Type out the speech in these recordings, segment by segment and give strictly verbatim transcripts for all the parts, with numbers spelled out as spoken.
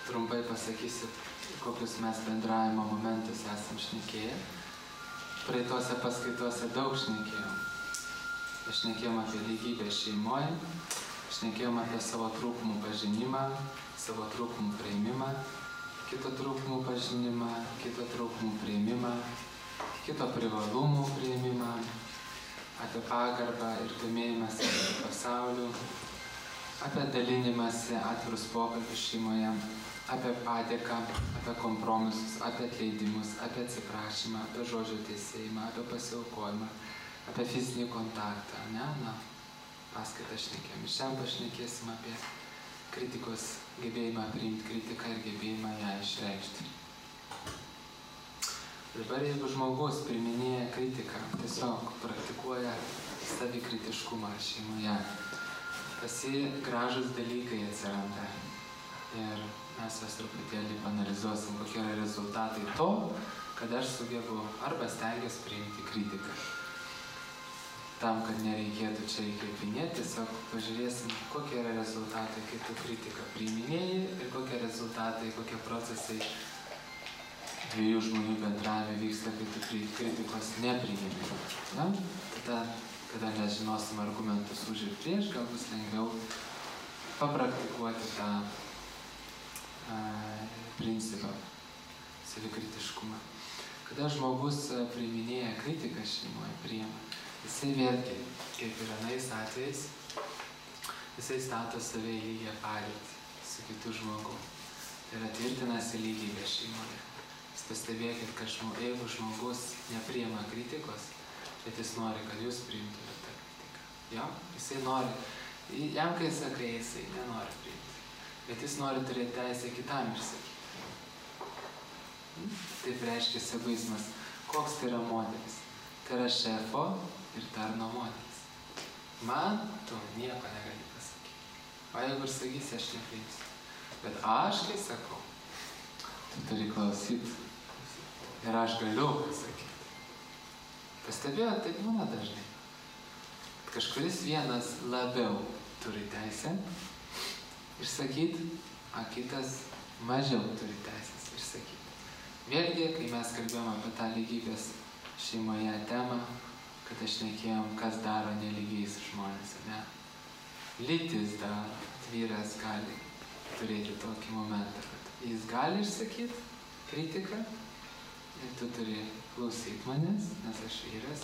trumpai pasakysiu, kokius mes bendravimo momentus esam šnekėję. Praeitose paskaitose daug šnekėjom. Šnekėjom apie lygybę šeimoje, šnekėjom apie savo trūkumų pažinimą, savo trūkumų priėmimą, kito trūkumų pažinimą, kito trūkumų priėmimą, kito privalumų priėmimą, apie pagarbą ir domėjimąsi apie pasaulių, apie dalinimąsi, atvirus pokalbius šeimoje, apie padėką, apie kompromisus, apie atleidimus, apie atsiprašymą, apie žodžio teisėjimą, apie pasiaukojimą, apie fizinį kontaktą, ne? Na, paskaitą šnekėjom. Ir šiandien pašnekėsim apie kritikos gebėjimą priimti kritiką ir gebėjimą ją išreikšti. Dabar jeigu žmogus priiminėja kritiką, tiesiog praktikuoja savikritiškumą šeimoje, pas jį gražus dalykai atsiranda. Ir mes vis truputėlį panalizuosim, kokie yra rezultatai to, kad aš sugebu arba stengiuosi priimti kritiką. Tam, kad nereikėtų čia įkvėpinėti, tiesiog pažiūrėsim, kokie yra rezultatai, kai tu kritiką priiminėji ir kokie rezultatai, kokie procesai dviejų žmonių bendravime vyksta, kai tu kritikos nepriimi. Na, tada, kada nežinosim argumentus už ir prieš, gal bus lengviau papraktikuoti tą a, principą, savikritiškumą. Kada žmogus priiminėja kritiką šeimoje, priima, jisai vėlgi, kaip ir anais atvejais, jisai stato save į lygią padėtį su kitu žmogu. Tai yra tvirtinasi lygybė šeimoje. Jūs pastebėkit, kad žmo, jeigu žmogus nepriima kritikos, bet jis nori, kad jūs priimtumėte tą kritiką. Jo? Jisai nori, jam kai sakai, jisai nenori priimti. Bet jis nori turėti teisę kitam išsakyti. Hmm? Taip reiškia egoizmas. Koks tai yra modelis? Tai yra šefo ir tarno modelis. Man tu nieko negali pasakyti. O jeigu ir sakysi, aš nepriimsiu. Bet aš, kai sakau, tu turi klausyti. Ir aš galiu pasakyti. Pastebėjot, taip būna dažnai. Kažkuris vienas labiau turi teisę išsakyti, o kitas mažiau turi teisės išsakyti. Vėlgi, kai mes kalbėjom apie tą lygybės šeimoje temą, kad aš šnekėjom, kas daro nelygiais žmonės, ne? Lytis daro, vyras gali turėti tokį momentą, kad jis gali išsakyti kritiką ir tu turi klausyti manęs, nes aš vyras.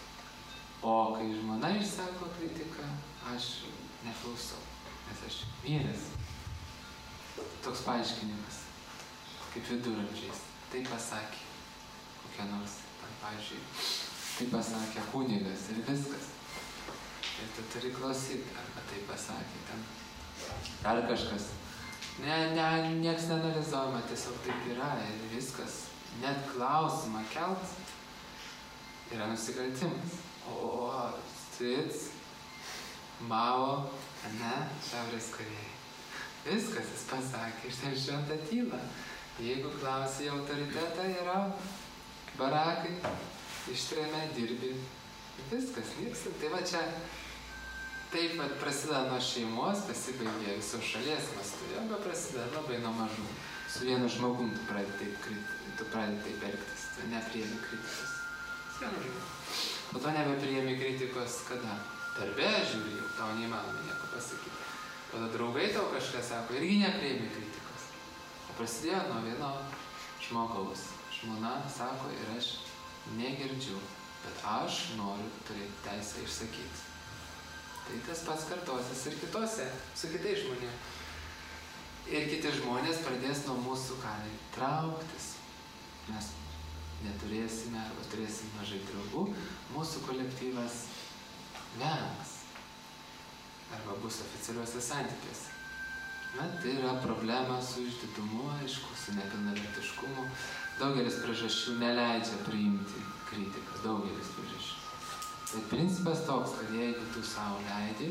O kai žmona išsako kritiką, aš neklausau, nes aš vyras. Toks paaiškinimas, kaip viduramžiais. Tai pasakė kokia nors, tam, pavyzdžiui, tai pasakė kunigas ir viskas. Ir tu turi klausyti, arba tai pasakė ten. Ar kažkas. Ne, ne, nieks neanalizuojama, tiesiog taip yra ir viskas. Net klausimą kelt yra nusikaltimas. O, Stric, Mao, ne, Šiaurės Korėjai. Viskas jis pasakė, iš ten šventą tylą. Jeigu klausai autoritetą, yra barakai, ištrėmė, dirbi. Viskas, nieks. Tai va čia taip pat prasideda nuo šeimos, pasibaigė visos šalies mastu, arba prasideda labai nuo mažų. Su vienu žmogum tu pradedi taip, tu pradedi taip elgtis, tu nepriėmi kritikos. Po to nebepriėmi kritikos kada? Darbe žiūri jau, tau neįmanoma nieko pasakyti. Po to draugai tau kažką sako, irgi nepriėmi kritikos. O prasidėjo nuo vieno žmogaus. Žmona sako ir aš negirdžiu, bet aš noriu turėti teisę išsakyti. Tai tas pats kartosis ir kitose, su kitais žmonėmis. Ir kiti žmonės pradės nuo mūsų ką trauktis. Mes neturėsime arba turėsim mažai draugų, mūsų kolektyvas vengs. Arba bus oficialiuose santykiuose. Na, tai yra problema su išdidumu, aišku, su nepilnavertiškumu. Daugelis priežasčių neleidžia priimti kritiką. Daugelis priežasčių. Bet principas toks, kad jeigu tu savo leidai,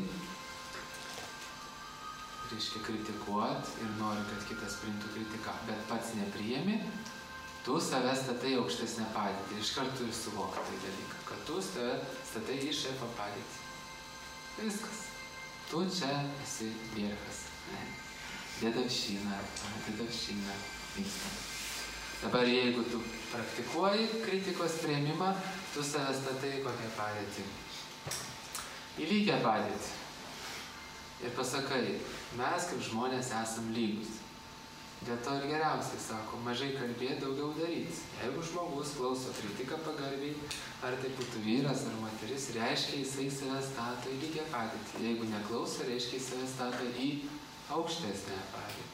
reiškia kritikuot ir nori, kad kitas priimtų kritiką, bet pats nepriėmi, tu save statai aukštesnę padėtį. Iš karto turi suvokti tai dalyką, kad tu save statai į šefo padėtį. Viskas. Tu čia esi vierchas. Ne. Dedavščina, dedavščina vyksta. Dabar jeigu tu praktikuoji kritikos priėmimą, tu save statai kokią padėtį. Į lygią padėtį. Ir pasakai, mes kaip žmonės esam lygus. Dėl to ir geriausiai sako, mažai kalbėti, daugiau daryti. Jeigu žmogus klauso kritiką pagarbiai, ar tai būtų vyras ar moteris, reiškia jisai save stato į lygią padėtį. Jeigu neklauso, reiškia jis save stato į aukštesnę padėtį.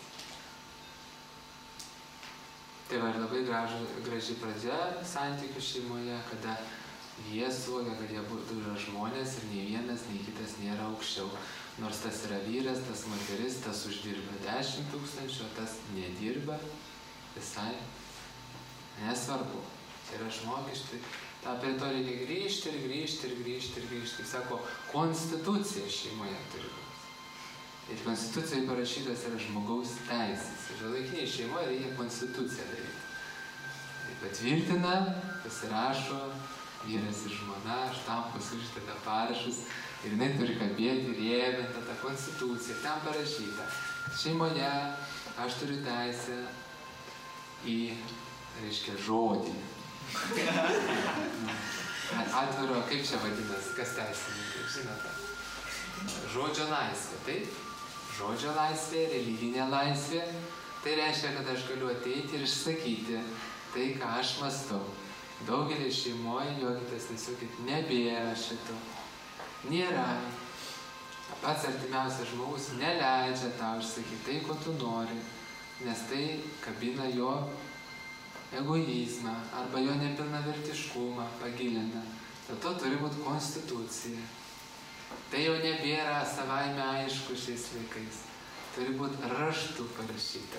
Tai va ir labai graži, graži pradžia santykių šeimoje, kada jie suvokia, kad jie būtų yra žmonės ir nei vienas, nei kitas nėra aukščiau. Nors tas yra vyras, tas moteris, tas uždirba dešimt tūkstančių, o tas nedirba visai. Nesvarbu. Tai yra žmogiškai. Ta prie to reikia grįžti ir grįžti ir grįžti ir grįžti. Kaip sako, konstitucija šeimoje turi būti. Ir konstitucijai parašytas yra žmogaus teisės. Ir laikiniai šeimoje reikia konstituciją daryti. Tai patvirtina, pasirašo, vyras ir žmona, štampas uždeda parašus. Ir jinai turi kabėti ir rėbinti tą konstituciją. Ten parašyta. Šeimoje aš turiu teisę į, reiškia, žodį. Atviro, kaip čia vadinas, kas teisininkai, žinote? Žodžio laisvė, taip? Žodžio laisvė, religinė laisvė. Tai reiškia, kad aš galiu ateiti ir išsakyti tai, ką aš mąstau. Daugelį šeimoje, juokitės, nesakyti, nebėra šito. Nėra. Pats artimiausias žmogus neleidžia tau išsakyti tai, ko tu nori, nes tai kabina jo egoizmą arba jo nepilnavertiškumą pagilina. Dėl to turi būti konstitucija. Tai jau nebėra savaime aišku šiais laikais. Turi būti raštu parašyta.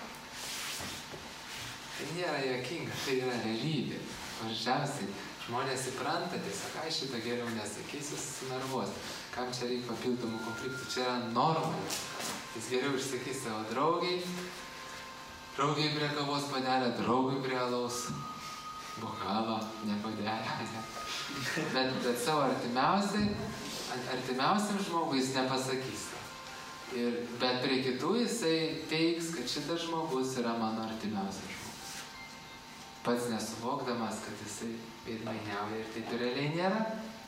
Tai nėra juokinga, tai yra realybė. Paprasčiausiai žmonės įpranta, tiesiog, ai šitą geriau nesakysiu, susinervuos. Kam čia reikia papildomų konfliktų? Čia yra norma. Jis geriau išsakys savo draugiai, draugiai prie kavos padelę, draugui prie alaus bokalo, ne padelę. Bet, bet savo artimiausiai, artimiausiam žmogui jis nepasakys. Ir, bet prie kitų jisai teiks, kad šitas žmogus yra mano artimiausias žmogus. Pats nesuvokdamas, kad jisai veidmainiauja ir taip realiai nėra.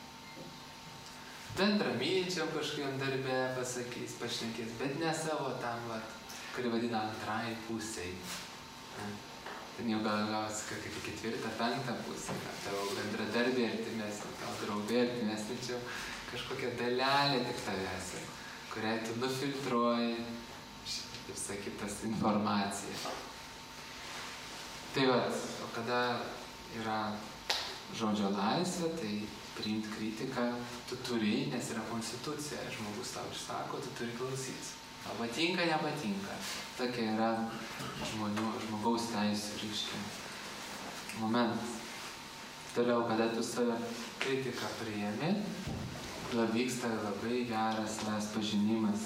Bendramyčiam kažkokiam darbe pasakys, pašnekės, bet ne savo tam, vat, kurį vadina antrai pusiai. Ten jau gal gausi kokį ketvirtą, penktą pusę, tavo bendradarbė artimesnė, tavo draugė artimesnė, čia kažkokia dalelė tik tavęs, kuriai tu nufiltruoji, kaip sakytas, informaciją. Tai vat, o kada yra žodžio laisvė, tai priimti kritiką tu turi, nes yra konstitucija, žmogus tau išsako, tu turi klausytis. O patinka, nepatinka. Tokia yra žmonių, žmogaus teisų reiškia momentas. Toliau, kada tu save kritiką priėmi, vyksta labai geras savęs pažinimas.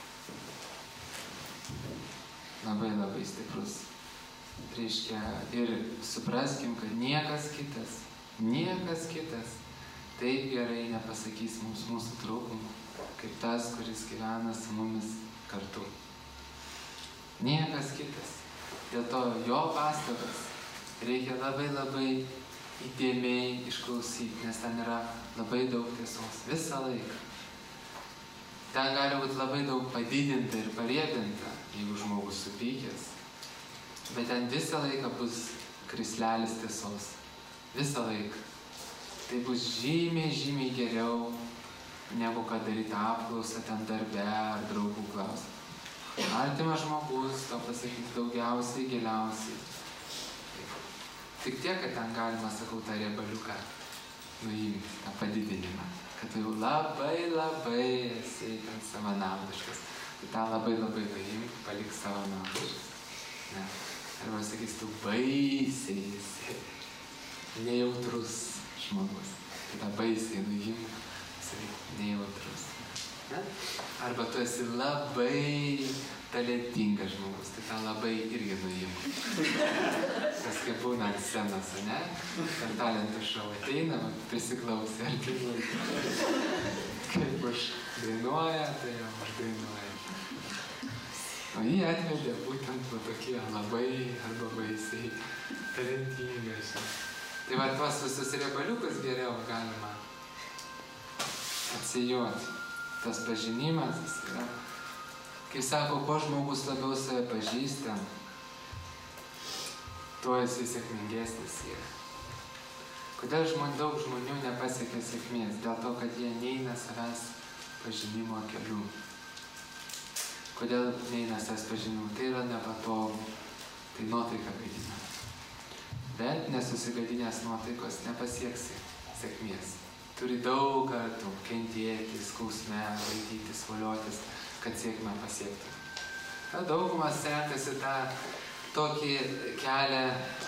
Labai labai stiprus. Reiškia, ir supraskim, kad niekas kitas, niekas kitas taip gerai nepasakys mums mūsų trūkumų, kaip tas, kuris gyvena su mumis kartu. Niekas kitas. Dėl to jo pastabas reikia labai labai įdėmiai išklausyti, nes ten yra labai daug tiesos visą laiką. Ten gali būti labai daug padidinta ir pariebinta, jeigu žmogus supykęs. Bet ten visą laiką bus krislelis tiesos. Visą laiką. Tai bus žymiai, žymiai geriau, negu kad daryti apklausą ten darbe ar draugų klausą. Artimas žmogus, to pasakyti daugiausiai, giliausiai. Tik tiek, kad ten galima, sakau, tą riebaliuką nuimti, tą padidinimą. Kad tu jau labai, labai esi ten savanaudiškas. Tai tą labai, labai nuimti, palik savanaudiškas. Ne. Arba sakys, tu baisiai esi nejautrus žmogus. Tai tą baisiai nuimti, sakyk, nejautrus. Ne? Arba tu esi labai talentingas žmogus, tai tą labai irgi nuimti. Kas kaip būna ant scenos, ne? Per talentų šou ateina, prisiklausė artimui. Kaip už dainuoja, tai jau už dainuoja. O jį atvedė būtent va tokie labai arba baisiai talentingi. Tai va tuos visus riebaliukus geriau galima atsijoti. Tas pažinimas jis yra, kai sako, kuo žmogus labiau save pažįsta, tuo jis sėkmingesnis yra. Kodėl žmon, daug žmonių nepasiekia sėkmės? Dėl to, kad jie neina savęs pažinimo keliu. Kodėl neina savęs pažinimo? Tai yra nepatogu, tai nuotaika gadina. Bet nesusigadinės nuotaikos nepasieksi sėkmės. Turi daug kartų kentėti, skausme, laikytis, voliotis, kad sėkmę pasiekti. Ta daugumas renkasi tą tokį kelią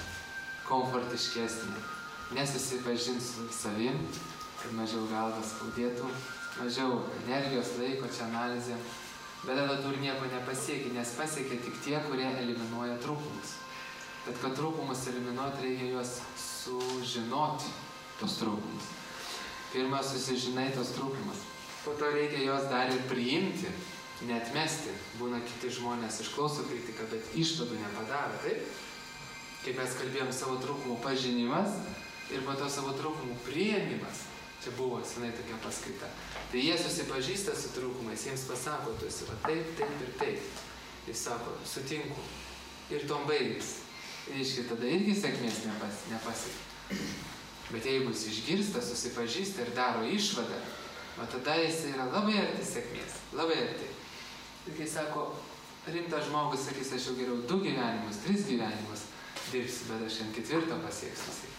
komfortiškesnį. Nesusipažint su savim, kad mažiau galvas skaudėtų, mažiau energijos, laiko čia analizėm. Bet tada tu ir nieko nepasieki, nes pasiekia tik tie, kurie eliminuoja trūkumus. Bet kad trūkumus eliminuoti, reikia juos sužinoti, tos trūkumus. Pirma, susižinai tos trūkumus. Po to reikia juos dar ir priimti, neatmesti. Būna kiti žmonės išklauso kritiką, bet išvadų nepadaro, taip? Kaip mes kalbėjom, savo trūkumų pažinimas ir po to savo trūkumų priėmimas. Čia buvo senai tokia paskaita. Tai jie susipažįsta su trūkumais, jiems pasako, tu esi va taip, taip ir taip. Jis sako, sutinku. Ir tom baigis. Reiškia, tada irgi sėkmės nepas, nepasiekia. Bet jeigu jis išgirsta, susipažįsta ir daro išvadą, o tada jis yra labai arti sėkmės, labai arti. Ir kai sako, rimtas žmogus sakys, aš jau geriau du gyvenimus, tris gyvenimus dirbsiu, bet aš ant ketvirto pasieksiu sėkmę.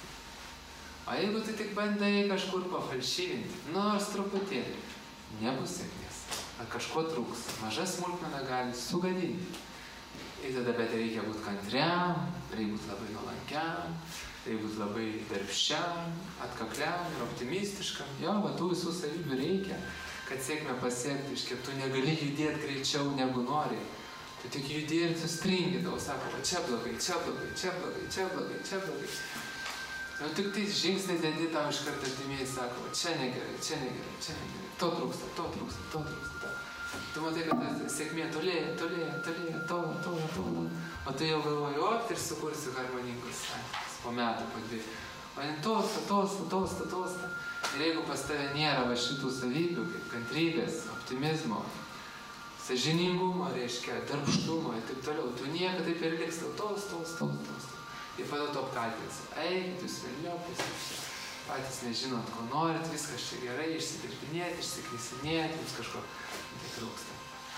O jeigu tu tik bandai kažkur pafalšyvinti, nors truputėlį, nebus sėkmės. Ar kažko trūks, maža smulkmena gali sugadinti. Ir tada bet reikia būti kantriam, reikia būti labai nuolankiam, reikia būti labai darbščiam, atkakliam ir optimistiškam. Jo, va tų visų savybių reikia, kad sėkmę pasiekti. Iškia, tu negali judėti greičiau negu nori. Tu tik judė ir tu stringi, tau sako, va čia blogai, čia blogai, čia blogai, čia blogai, čia blogai. Nu tik tai žingsnį dedi tau iš karto artimieji sako, va čia negerai, čia negerai, čia negerai. To trūksta, to trūksta, to trūksta. Tu matai, kad ta sėkmė tolėja, tolėja, tolėja, tola, tola, tola. O tu jau galvoji, op, ir sukursi harmoningus santykius po metų, po dviejų. O jin tolsta, tolsta, tolsta, tolsta. Ir jeigu pas tave nėra va šitų savybių, kaip kantrybės, optimizmo, sąžiningumo, reiškia, darbštumo ir taip toliau, tu niekada taip ir liks, tau tolsta, tolsta, tolsta, tolsta. Ir pada to apkaltinsi. Eikit, jūs velniopus, patys nežinot, ko norit, viskas čia gerai, išsidirbinėti, išsiklysinėti, jums kažko tai trūksta.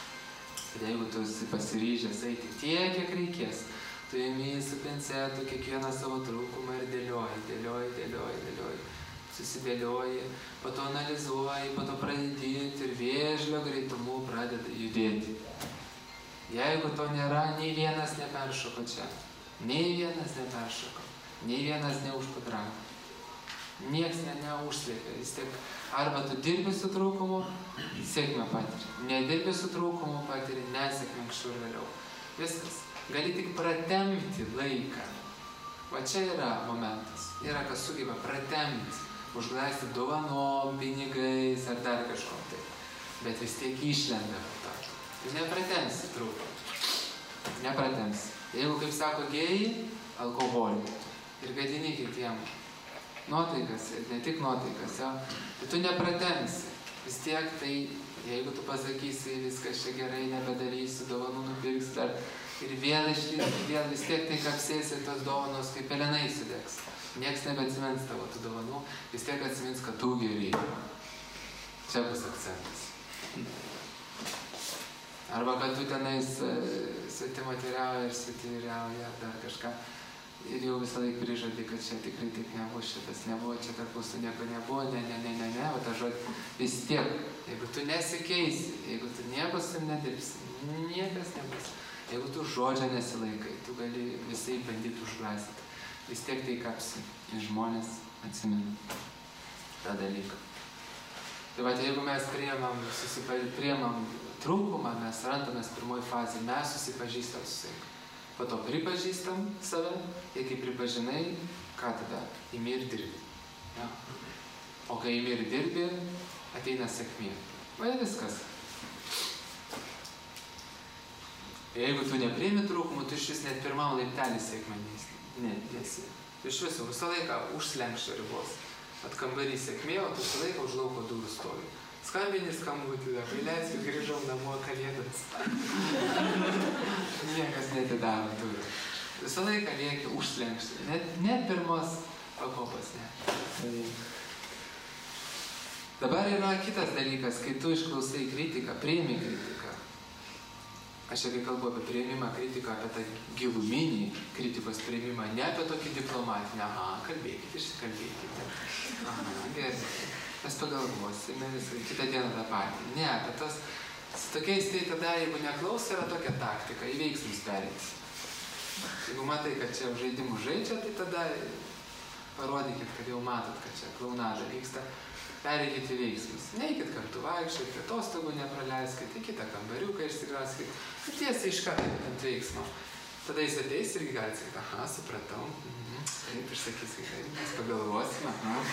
Ir jeigu tu esi pasiryžęs eiti tiek, kiek reikės, tu imi su pincetu kiekvieną savo trūkumą ir dėlioji, dėlioji, dėlioji, dėlioji, susidėlioji, po to analizuoji, po to pradedi ir vėžlio greitumu pradeda judėti. Jeigu to nėra, nei vienas neperšoko čia. Nei vienas neperšoko, nei vienas neužpadravo. Nieks ne, neužslėpia. Vis tiek arba tu dirbi su trūkumu, sėkmę patiri. Nedirbi su trūkumu, patiri nesėkmę anksčiau ir vėliau. Viskas. Gali tik pratempti laiką. Va čia yra momentas. Yra kas sugeba pratempti, užglaisti dovanom, pinigais ar dar kažko tai. Bet vis tiek išlenda po to. Tu nepratemsi trūkumą. Nepratemsi. Jeigu, kaip sako gėjai, alkoholį ir gadini kitiem nuotaikas, ne tik nuotaikas, jo, tai tu nepratemsi. Vis tiek tai, jeigu tu pasakysi, viskas čia gerai, nebedarysi, dovanų nupirksi dar ir vėl išlįsti, vėl vis tiek tai kapsėsi ir tos dovanos kaip pelenai sudegs. Nieks nebeatsimins tavo tų dovanų, vis tiek atsimins, kad tu geri. Čia bus akcentas. Arba kad tu tenais svetimotiriauja ir svetimotiriauja ar dar kažką. Ir jau visą laiką prižadi, kad čia tikrai taip nebuvo, šitas nebuvo, čia tarp mūsų nieko nebuvo, ne, ne, ne, ne, ne, o tą žodį vis tiek. Jeigu tu nesikeisi, jeigu tu nieko su nedirbsi, niekas nebus. Jeigu tu žodžio nesilaikai, tu gali visai bandyti užglastyti. Vis tiek tai kapsi ir žmonės atsimena tą dalyką. Tai va, jeigu mes priemam, priemam trūkumą, mes randamės pirmoji fazė, mes susipažįstam su savimi. Po to pripažįstam save, ir kai pripažinai, ką tada? Imi ir dirbi. Ja. O kai imi ir dirbi, ateina sėkmė. Va, viskas. Jeigu tu nepriimi trūkumų, tu iš vis net pirmam laiptelį sėkmę nesi. Tu iš viso visą laiką užslenkščio ribos. At kambarį sėkmė, o tu visą laiką už lauko durų stovi. Skambini skambutį, apaileiskit, grįžau namo kalėdas. Niekas netidaro durų. Visą laiką lieki užslenkščio. Net, net pirmos pakopas, ne. Dabar yra kitas dalykas, kai tu išklausai kritiką, priimi kritiką. Aš čia kai kalbu apie priėmimą kritiką, apie tą giluminį kritikos priėmimą, ne apie tokį diplomatinį, aha, kalbėkit, išsikalbėkite. Aha, gerai, mes pagalvosime, kitą dieną tą patį. Ne, apie tas, su tokiais tai tada, jeigu neklaus, yra tokia taktika, į veiksmus pereiti. Jeigu matai, kad čia žaidimų žaidžia, tai tada parodykit, kad jau matot, kad čia klaunada vyksta. Pereikit į veiksmus. Neikit kartu vaikščioti, atostogų nepraleiskit, į kitą kambariuką išsikraskit. Ir tiesiai iš karto ant veiksmo. Tada jis ateis irgi gali sakyti, aha, supratau. Mhm. Taip, išsakys, kaip mes pagalvosime.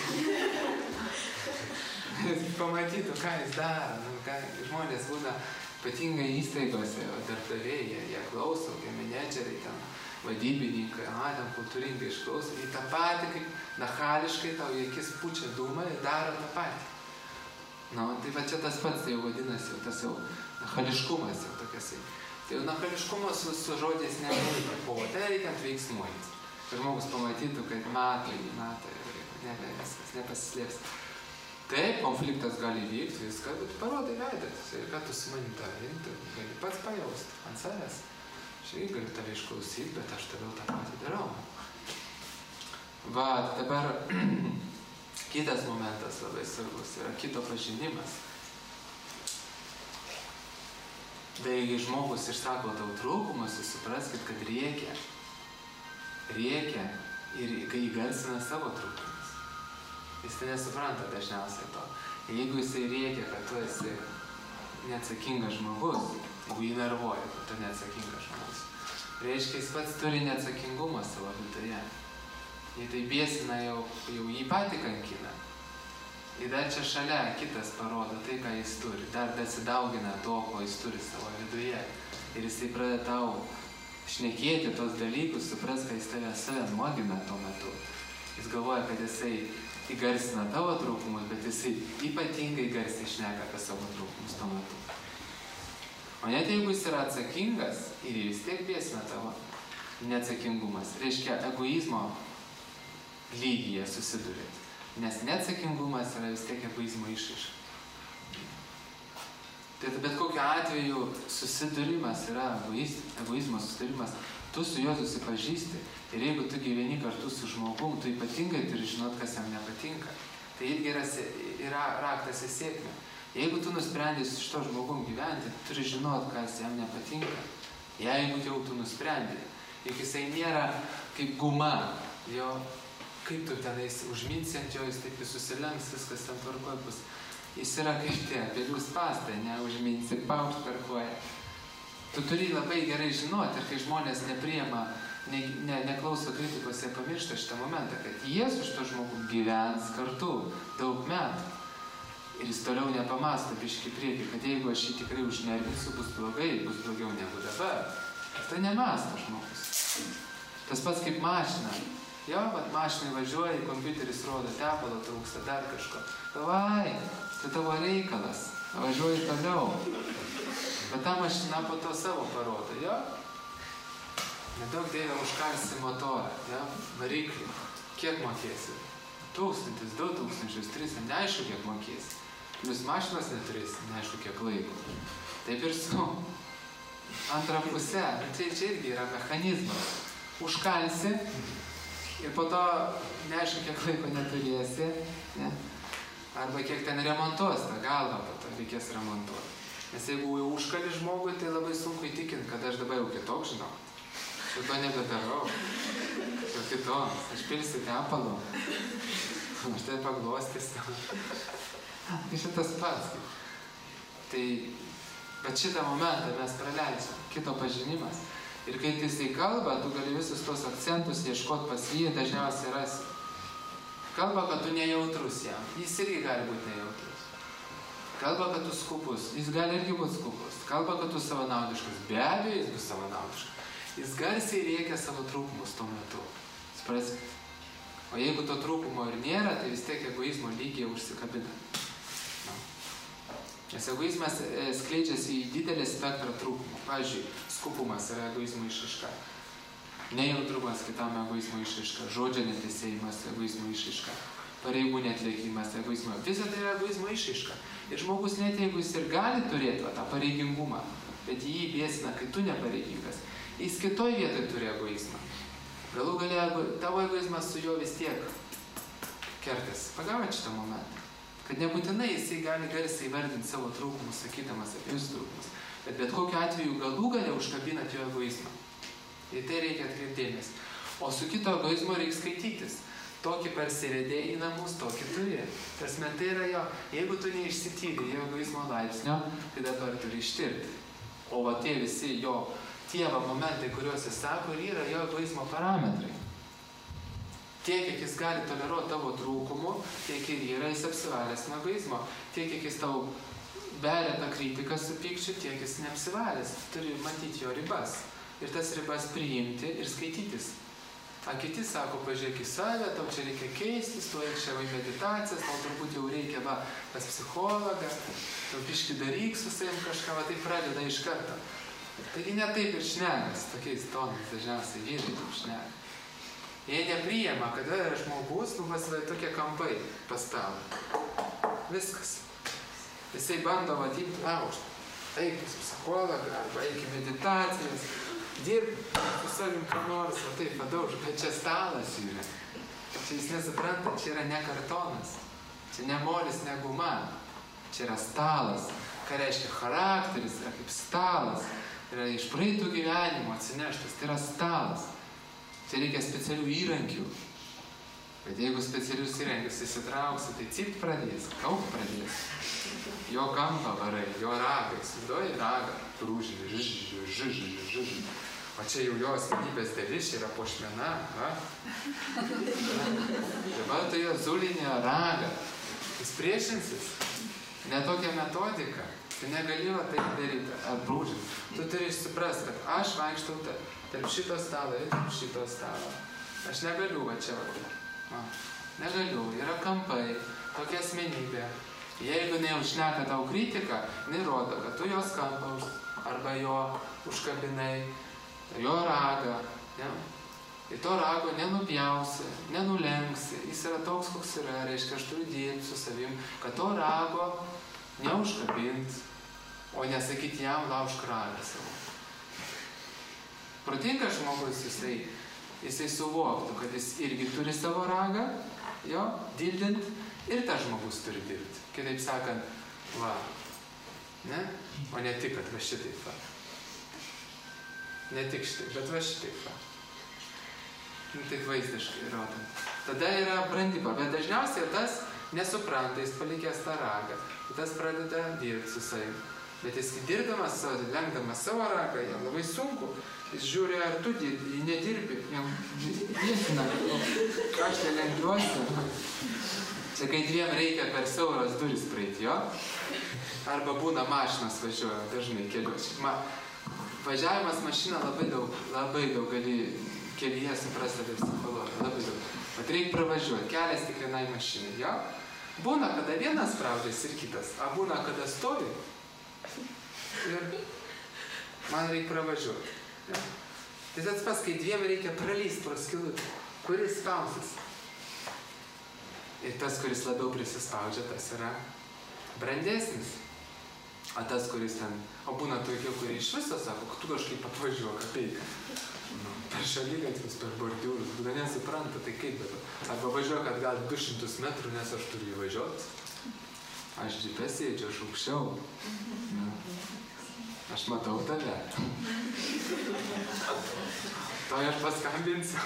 Pamatytų, ką jis daro. Nu, ką, žmonės būna ypatingai įstaigose, darbdaviai, jie, jie klauso, jie menedžeriai, ten, vadybininkai, aha, ten kultūringai išklauso. Į tą patį, kaip nachališkai tau į akis pučia dūmą ir daro tą patį. Na, tai va čia tas pats, tai jau vadinasi, tas jau nachališkumas jau tokias. Tai jau nachališkumas su, su žodžiais nereikia, o tai reikiant veiksmuojant. Ir žmogus pamatytų, kad mato jį, mato ir ne, ne, viskas, nepasislėps. Taip, konfliktas gali vykti, viską, bet parodai veidas. Ir ką tu su manim darai, tu gali pats pajausti ant savęs. Aš irgi galiu tave išklausyti, bet aš tave tą patį darau. Va, dabar kitas momentas labai svarbus yra kito pažinimas. Tai jei žmogus išsako tau trūkumus, jūs supraskit, kad rėkia. Rėkia ir kai įgarsina savo trūkumus. Jis tai nesupranta dažniausiai to. Jeigu jisai rėkia, kad tu esi neatsakingas žmogus, jeigu jį nervuoja, kad tu neatsakingas žmogus, reiškia, jis pats turi neatsakingumą savo viduje. Jei tai bėsina, jau, jau jį patį kankina. Ir dar čia šalia kitas parodo tai, ką jis turi. Dar dasidaugina to, ko jis turi savo viduje. Ir jisai pradeda tau šnekėti tos dalykus, supras, kad jis tave save nuogina tuo metu. Jis galvoja, kad jisai įgarsina tavo trūkumus, bet jisai ypatingai garsiai šneka apie savo trūkumus tuo metu. O net jeigu jis yra atsakingas ir vis tiek bėsina tavo neatsakingumas, reiškia egoizmo lygyje susidurėt. Nes neatsakingumas yra vis tiek egoizmo išraiška. Tai bet kokiu atveju susidūrimas yra egoizmo susidūrimas. Tu su juo susipažįsti ir jeigu tu gyveni kartu su žmogum, tu ypatingai turi žinot, kas jam nepatinka. Tai irgi yra, yra raktas į sėkmę. Jeigu tu nusprendai su šito žmogum gyventi, turi žinot, kas jam nepatinka. Jeigu jau tu nusprendai, juk jisai nėra kaip guma, jo, kaip tu tenais užminsi ant jo, jis taip susilenks, viskas ten tvarkoj bus. Jis yra kaip tie, pėlių spastai, ne, užminsi, paukšt per koją. Tu turi labai gerai žinoti, ir kai žmonės nepriema, ne, ne, neklauso kritikos, jie pamiršta šitą momentą, kad jie su šito žmogum gyvens kartu daug metų. Ir jis toliau nepamąsto biškį priekį, kad jeigu aš jį tikrai užnervinsiu, bus blogai, bus blogiau negu dabar. Tai nemąsto žmogus. Tas pats kaip mašina. Jo, bet mašinai važiuoja, kompiuteris rodo, tepalo trūksta, dar kažko. Davai, tai tavo reikalas, važiuoji toliau. Bet ta mašina po to savo parodo, jo. Nedaug dėlė užkalsi motorą, jo, variklį. Kiek mokėsi? Tūkstantis, du tūkstančius, tris, neaišku, kiek mokėsi. Plius mašinas neturėsi, neaišku, kiek laiko. Taip ir su antra pusė. Tai čia irgi yra mechanizmas. Užkalsi ir po to neaišku, kiek laiko neturėsi. Ne? Arba kiek ten remontuos tą galvą, po to reikės remontuoti. Nes jeigu jau užkali žmogui, tai labai sunku įtikinti, kad aš dabar jau kitoks žinau. Šito nebedarau. Jau kitoks. Aš pilsiu tepalo. Aš tai paglostysiu. Tai šitas pats. Tai, bet šitą momentą mes praleidžiam. Kito pažinimas. Ir kai jisai kalba, tu gali visus tos akcentus ieškoti pas jį, dažniausiai rasi. Kalba, kad tu nejautrus jam. Jis irgi gali būti nejautrus. kalba, kad tu skupus, jis gali irgi būti skupus, kalba, kad tu savanaudiškas, be abejo, jis bus savanaudiškas. Jis garsiai rėkia savo trūkumus tuo metu. Supraskite. O jeigu to trūkumo ir nėra, tai vis tiek egoizmo lygiai užsikabina. No. Nes egoizmas skleidžiasi į didelį spektrą trūkumų. Pavyzdžiui, skupumas yra egoizmo išraiška. Nejautrumas kitam egoizmo išraiška. Žodžio netesėjimas egoizmo išraiška. Pareigų neatliekimas egoizmo. Visa tai yra egoizmo išraiška. Ir žmogus net jeigu jis ir gali turėti tą pareigingumą, bet jį bėsina, kai tu nepareigingas, jis kitoj vietoj turi egoizmą. Galų galia, tavo egoizmas su juo vis tiek kertas. Pagavot šitą momentą. Kad nebūtinai jisai gali garsiai įvardinti savo trūkumus, sakydamas apie jūsų trūkumus. Bet bet kokiu atveju galų galia užkabinat jo egoizmą. Į tai reikia atkreipti dėmesį. O su kito egoizmo reikia skaitytis. Tokį parsivedė į namus, tokį turi. Prasme, tai yra jo. Jeigu tu neišsityri jo egoizmo laipsnio, tai dabar turi ištirti. O va tie visi jo tie va momentai, kuriuos jis sako, ir yra jo egoizmo parametrai. Tiek, kiek jis gali toleruoti tavo trūkumų, tiek ir yra jis apsivalęs nuo egoizmo. Tiek, kiek jis tau beria tą kritiką su pykčiu, tiek jis neapsivalęs. Turi matyti jo ribas. Ir tas ribas priimti ir skaitytis. A kiti sako, pažiūrėk į save, tau čia reikia keistis, tu eik čia į meditacijas, tau turbūt jau reikia va, pas psichologą, tau biški daryk su savim kažką, va, tai pradeda iš karto. Taigi ne taip ir šnekas, tokiais tonais dažniausiai vyrai taip šneka. Jie nepriima, kad yra žmogus, nu pasivai tokie kampai pastalą. Viskas. Jisai bando vadinti aukštą. Eik pas psichologą, arba eik į meditacijas, dirb su savim ką nors, o taip padauž, bet čia stalas yra. Čia jis nesupranta, čia yra ne kartonas, čia ne molis, ne guma, čia yra stalas. Ką reiškia charakteris, yra kaip stalas. Yra iš praeitų gyvenimo atsineštas, tai yra stalas. Čia reikia specialių įrankių. Bet jeigu specialius įrankius įsitrauksi, tai cipt pradės, kauk pradės. Jo kampą varai, jo ragą, įsivaizduoji ragą, rūžinį, žižižiu, žižižiu, žižižiu. O čia jau jo asmenybės dalis yra puošmena, va? Dabar tai jo zulinė raga. Jis priešinsis. Ne tokia metodika. Tu negali va taip daryti, ar brūžinti. Tu turi suprasti, kad aš vaikštau tarp šito stalo ir tarp šito stalo. Aš negaliu va čia va. Negaliu. Yra kampai, tokia asmenybė. Jeigu neužšneka tau kritiką, nerodo, kad tu jos kampą arba jo užkabinai, jo ragą. Ja? Ir to rago nenupjausi, nenulenksi. Jis yra toks, koks yra. Reiškia, aš turiu dirbti su savim, kad to rago neužkabinti, o nesakyti jam laužk ragą savo. Protingas žmogus, jisai, jisai suvoktų, kad jis irgi turi savo ragą, jo, dildint, ir tas žmogus turi dirbti. Kitaip sakant, va, ne? O ne tik, kad va šitaip va. Ne tik šitaip, bet va šitaip va. Nu, taip vaizdiškai rodant. Tada yra brandyba, bet dažniausiai tas nesupranta, jis palikęs tą ragą. Tas pradeda dirbti su savim. Bet jis dirbdamas, lenkdamas savo ragą, jam labai sunku. Jis žiūri, ar tu dirbi, jį nedirbi. Jam viesina, ką aš tai lengviuosi. Čia kai dviem reikia per siauras duris praeiti, jo? Arba būna mašinas važiuoja dažnai keliuose. Ma, važiavimas mašina labai daug, labai daug gali kelyje suprasti apie psichologiją, labai daug. Bet reikia pravažiuoti, kelias tik vienai mašinai, jo? Būna, kada vienas spraudžiasi ir kitas, a būna, kada stovi. Ir man reikia pravažiuoti. Ja? Tai tas pas, kai dviem reikia pralysti pro skilutę, kuris spausis. Ir tas, kuris labiau prisispaudžia, tas yra brandesnis. O tas, kuris ten, o būna tokie, kurie iš viso sako, tu kažkaip apvažiuok, apeik. Per šalygatvius, per bordiūrus, būda nesupranta, tai kaip bet. Arba važiuok atgal du šimtus metrų, nes aš turiu įvažiuoti. Aš džipe sėdžiu, aš aukščiau. Ja. Aš matau tave. To aš paskambinsiu.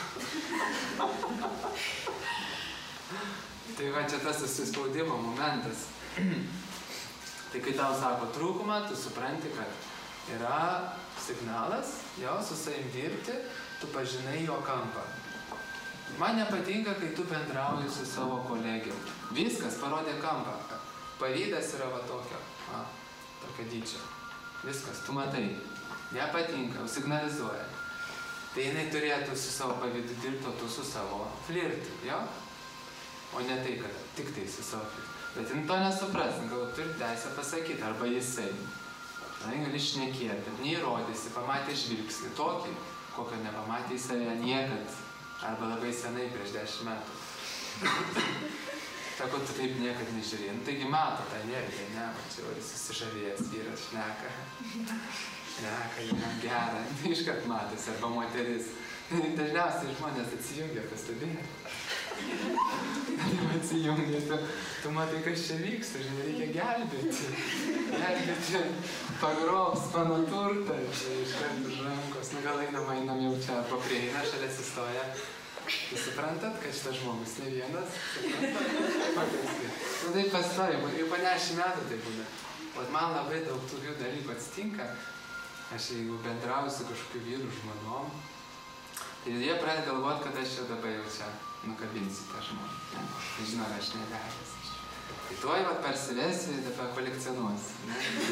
Tai va čia tas susispaudimo momentas. Tai kai tau sako trūkumą, tu supranti, kad yra signalas, jo, su savim dirbti, tu pažinai jo kampą. Man nepatinka, kai tu bendrauji su savo kolegiu. Viskas, parodė kampą. Pavydas yra va tokio, va, tokio dydžio. Viskas, tu matai, nepatinka, signalizuoja. Tai jinai turėtų su savo pavydu dirbti, o tu su savo flirtu, jo? O ne tai, kad tik tai su savo flirtu. Bet jin to nesupras, gal turi teisę pasakyti, arba jisai. Na, gali šnekėti, bet neįrodysi, pamatė žvilgsnį tokį, kokio nepamatė į save niekad, arba labai senai prieš dešimt metų. Sako, tu taip niekad nežiūrėjai. Nu, taigi mato tą energiją, ne, čia jau susižavėjęs vyras šneka. Šneka, jam gerą, iškart matosi, arba moteris. Dažniausiai žmonės atsijungia, pastebėjai. Atsijungia, tu, tu matai, kas čia vyksta, žinai, reikia gelbėti. Gelbėti, pagrobs mano turtą, čia iškart už rankos. Nu, gal einam, einam jau čia, arba prieina, šalia atsistoja. Jūs suprantat, kad šitas žmogus ne vienas? Paprastai. Nu, tai pastoja, jau po dešimt metų tai būna. O man labai daug tokių dalykų atsitinka. Aš jeigu bendrauju su kažkokiu vyru žmonom, tai jie pradeda galvoti, kad aš jau dabar jau čia nukabinsiu tą žmogų. Ne? Tai žinau, aš negalės. Tai tuoj vat parsivesiu ir dabar kolekcionuosiu.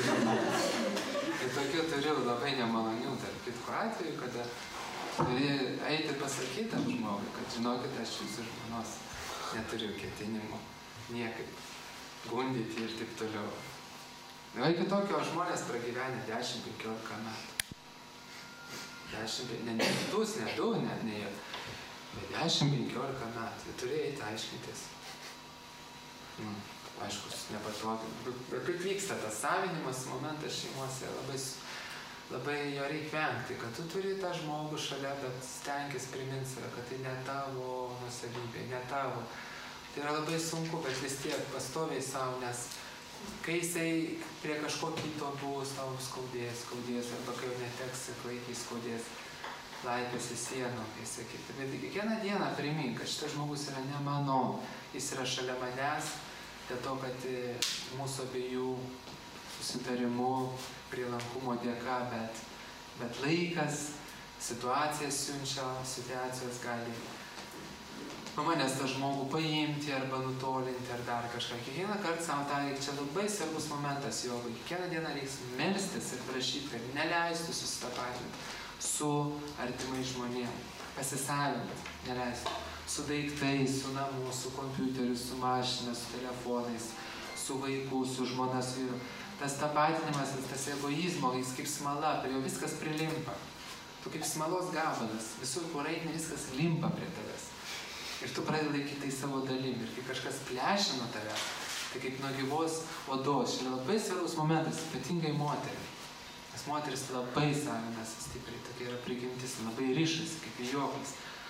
Tai tokių turiu labai nemalonių, tarp kitko atveju, kada turi eiti pasakyti tam žmogui, kad žinokit, aš jūsų žmonos neturiu ketinimų niekaip gundyti ir taip toliau. Na, iki tokio žmonės pragyvenę dešimt penkiolika metų. dešimt, ne, ne kitus, ne du, net ne jie. Bet dešimt penkiolika metų. Jie turi eiti aiškintis. Nu, aišku, nepatogi. Bet kaip vyksta tas savinimas momentas šeimose, labai, labai jo reikia vengti, kad tu turi tą žmogų šalia, bet stenkis priminti save, kad tai ne tavo nuosavybė, ne tavo. Tai yra labai sunku, bet vis tiek pastoviai savo, nes kai jisai prie kažko kito bus, tau skaudės, skaudės, arba kai jau neteksi, klaikiai skaudės, laipėsi sienų, kai sakyti. Bet kiekvieną dieną primink, kad šitas žmogus yra ne mano, jis yra šalia manęs, dėl to, kad mūsų abiejų susitarimų, prielankumo dėka, bet, bet laikas, situacijas siunčia, situacijos gali nuo manęs tą žmogų paimti arba nutolinti ar dar kažką. Kiekvieną kartą savo tą reikia, čia labai svarbus momentas jogui. Kiekvieną dieną reiks melstis ir prašyti, kad neleistų susitapatinti su artimai žmonėm. Pasisavinti, neleistų. Su daiktais, su namu, su kompiuteriu, su mašina, su telefonais, su vaiku, su žmona, su vyru. Tas tapatinimas, tas egoizmo, jis kaip smala, prie jo viskas prilimpa. Tu kaip smalos gabalas, visur kur eini, viskas limpa prie tavęs. Ir tu pradedi laikyti tai savo dalim. Ir kai kažkas plešia nuo tavęs, tai kaip nuo gyvos odos. Čia labai svarbus momentas, ypatingai moteriai. Nes moteris labai savinasi stipriai, tokia yra prigimtis, labai ryšasi, kaip vijoklis.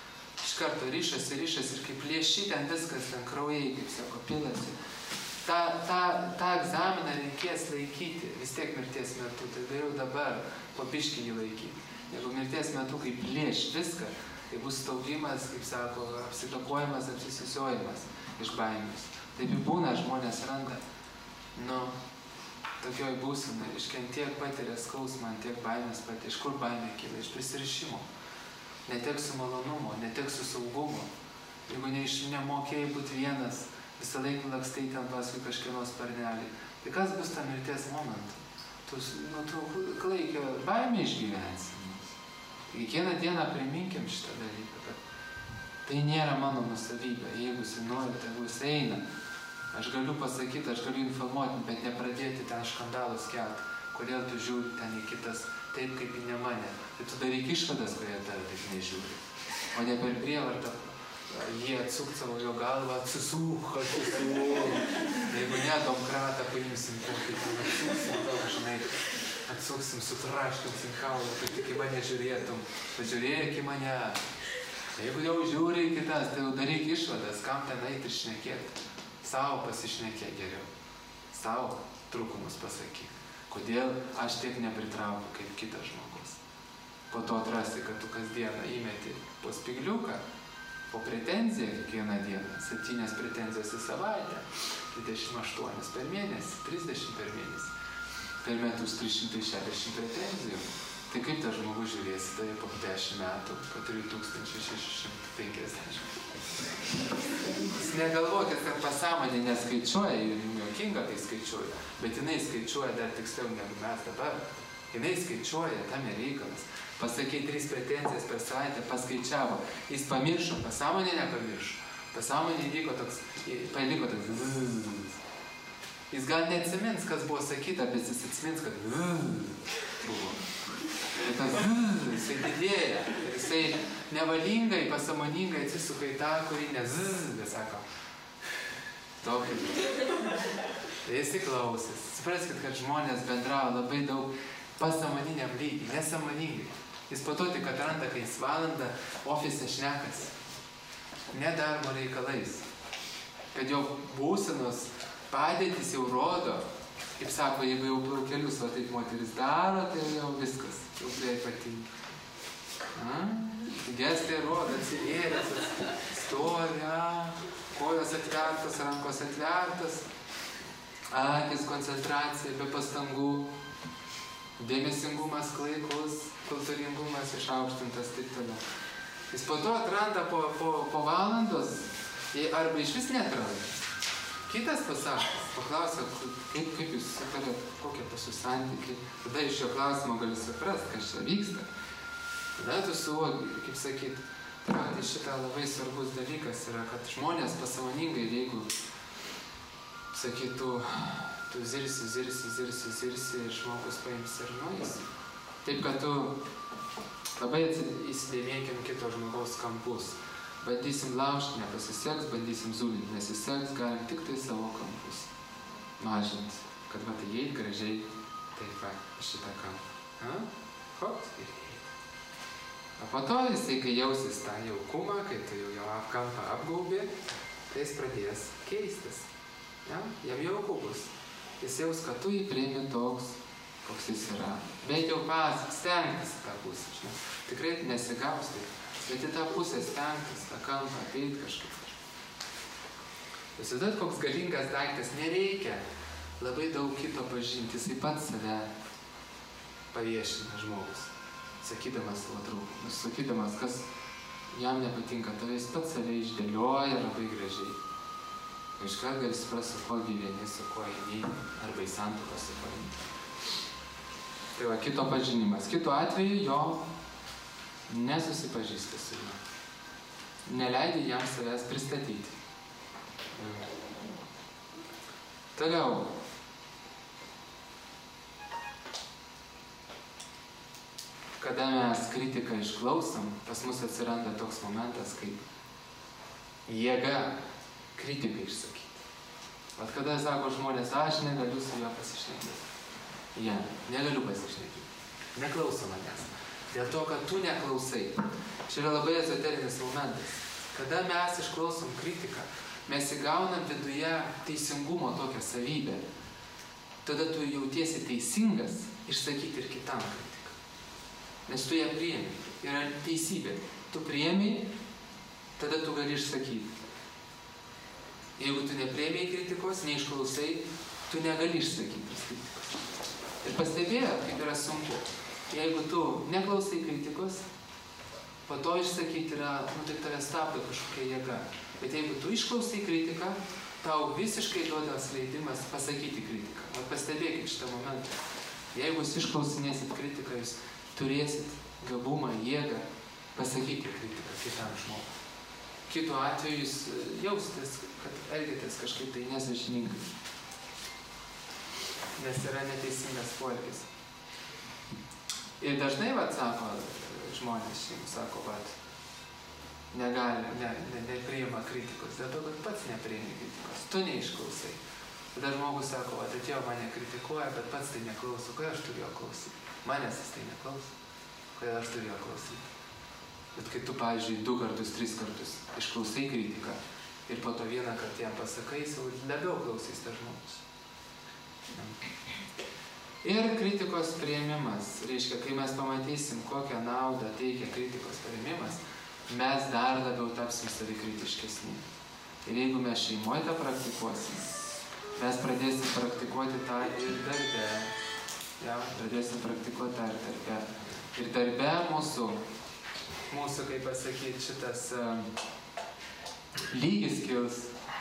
Iš karto ryšasi, ryšasi ir kaip plėši ten viskas, ten kraujai, kaip sako, pilasi. Ta, ta, ta egzaminą reikės laikyti, vis tiek mirties metu, tai geriau dabar po biškį jį laikyti. Jeigu mirties metu kaip plėš viską, tai bus staugimas, kaip sako, apsitakojimas, apsisisiojimas iš baimės. Taip ir būna, žmonės randa, nu, tokioj būsenai, iškent tiek patiria skausmą, tiek baimės patiria. Iš kur baimė kyla? Iš prisirišimo. Neteksiu malonumo, neteksiu saugumo. Jeigu neiš, nemokėjai būti vienas, visą laiką lakstai ten paskui kažkieno sparnelį, tai kas bus tą mirties momentu? Tu, nu, tu klaikio baimę išgyvensi. Kiekvieną dieną priminkim šitą dalyką, kad tai nėra mano nusavybė. Jeigu jis nori, tai jis eina. Aš galiu pasakyti, aš galiu informuoti, bet nepradėti ten skandalus kelti. Kodėl tu žiūri ten į kitas taip, kaip į ne mane. Tai tu daryk išvadas, kodėl tave taip nežiūri. O ne per prievartą jie atsuk savo jo galvą, atsisūk, atsisūk. Jeigu ne, domkratą paimsim, kokį ten atsuksim, tau, žinai, atsuksim, sutraškinsim kaulą, kad tik į mane žiūrėtum. Pažiūrėk į mane. Jeigu jau žiūri į kitas, tai jau daryk išvadas, kam ten eiti ir šnekėti. Savo pasišnekėk geriau. Savo trūkumus pasakyk. Kodėl aš tiek nepritraukiu kaip kitas žmogus. Po to atrasti, kad tu kasdieną įmeti po spigliuką, po pretenziją kiekvieną dieną, septynias pretenzijas į savaitę, dvidešimt aštuonias per mėnesį, trisdešimt per mėnesį. Per metus trys šimtai šešiasdešimt pretenzijų. Tai kaip tas žmogus žiūrėsi, tai po dešimt metų, po tris tūkstančius šešis šimtus penkiasdešimt. Jūs negalvokit, kad pasąmonė neskaičiuoja, ir jums juokinga tai skaičiuoja, bet jinai skaičiuoja dar tiksliau negu mes dabar. Jinai skaičiuoja, tam ir reikalas. Pasakė tris pretenzijas per savaitę, paskaičiavo. Jis pamiršo, pasąmonė nepamiršo. Pasąmonė įvyko toks, paliko toks zzz. Jis gal neatsimins, kas buvo sakyta, bet jis atsimins, kad zzz buvo. Ir tas zzz, jisai didėja. Jisai nevalingai, pasąmoningai atsisuka į tą, kurį ne zzz, bet sako. Tokį. Tai jisai klausis. Supraskit, kad žmonės bendravo labai daug pasąmoniniam lygiai, nesąmoningai. Jis po to tik atranda, kai jis valandą ofise šnekas. Ne darbo reikalais. Kad jo būsenos padėtis jau rodo, kaip sako, jeigu jau plaukelius, o taip moteris daro, tai jau viskas, jau tai patinka. Gestai rodo, atsivėręs, stovi, kojos atvertas, rankos atvertas, akis koncentracija, be pastangų, dėmesingumas klaikus, kultūringumas išaukštintas, taip toliau. Jis po to atranda po, po, po valandos, arba iš vis neatranda. Kitas pasakys, paklausia, kaip, kaip jūs sutarėt, kokie pas jūs santykiai. Tada iš šio klausimo gali suprast, kas čia vyksta. Tada tu suvoki, kaip sakyt, tai šitą labai svarbus dalykas yra, kad žmonės pasąmoningai, jeigu, sakytų, tu zirsi, zirsi, zirsi, zirsi, ir žmogus paims ir nueis. Taip, kad tu labai įsidėmėkim kito žmogaus kampus. Bandysim laužti, nepasiseks, bandysim zulinti, nesiseks, galim tik tai savo kampus mažinti, kad va tai įeit gražiai, taip va, šitą kampą. Hop, ir įeit. O po to jisai, kai jausis tą jaukumą, kai tu jau jo kampą apgaubė, tai jis pradės keistis. Ja? Jam jauku bus. Jis jaus, kad tu jį priimi toks, koks jis yra. Bet jau pas, stengtis tą pusę, žinai. Tikrai nesigaus taip. Bet į tą pusę stengtis, tą kampą ateit kažkaip. Jūs įsivaizduojat, koks galingas daiktas, nereikia labai daug kito pažinti, jisai pats save paviešina žmogus, sakydamas savo draugui, sakydamas, kas jam nepatinka, tai jis pats save išdėlioja labai gražiai. Iškart gali suprasti, su kuo gyveni, su kuo eini, arba į santuoką su kuo eini. Tai va, kito pažinimas. Kitu atveju jo nesusipažįsti su juo. Neleidai jam savęs pristatyti. Toliau. Kada mes kritiką išklausom, pas mus atsiranda toks momentas, kaip jėga kritiką išsakyti. Vat kada sako žmonės, aš negaliu su juo pasišnekėti. Ja, negaliu pasišnekėti. Neklauso manęs. Dėl to, kad tu neklausai. Čia yra labai ezoterinis momentas. Kada mes išklausom kritiką, mes įgaunam viduje teisingumo tokią savybę. Tada tu jautiesi teisingas išsakyti ir kitam kritiką. Nes tu ją priėmi. Yra teisybė. Tu priėmi, tada tu gali išsakyti. Jeigu tu nepriėmei kritikos, neišklausai, tu negali išsakyti kritikos. Ir pastebėjot, kaip yra sunku. Jeigu tu neklausai kritikos, po to išsakyti yra, nu tai tave stabdo kažkokia jėga. Bet jeigu tu išklausai kritiką, tau visiškai duodas leidimas pasakyti kritiką. O pastebėkit šitą momentą. Jeigu jūs išklausinėsit kritiką, jūs turėsit gabumą, jėgą pasakyti kritiką kitam žmogui. Kitu atveju jūs jausitės, kad elgėtės kažkaip tai nesąžiningai. Nes yra neteisingas poelgis. Ir dažnai, vat, sako, žmonės šeimų, sako, vat, negali, ne, ne, nepriima kritikos, dėl to, kad pats nepriimi kritikos, tu neišklausai. Tada žmogus sako, vat, atėjo mane kritikuoja, bet pats tai neklauso, kodėl aš turiu jo klausyti? Manęs jis tai neklauso, kodėl aš turiu jo klausyti? Bet kai tu, pavyzdžiui, du kartus, tris kartus išklausai kritiką ir po to vieną kartą jam pasakai, jau labiau klausys tas žmogus. Ir kritikos priėmimas. Reiškia, kai mes pamatysim, kokią naudą teikia kritikos priėmimas, mes dar labiau tapsim savikritiškesni. Ir jeigu mes šeimoje tą praktikuosim, mes pradėsim praktikuoti tą ir darbe. Ja, pradėsim praktikuoti tą ir darbe. Ir darbe mūsų, mūsų, kaip pasakyti, šitas uh, lygis kils.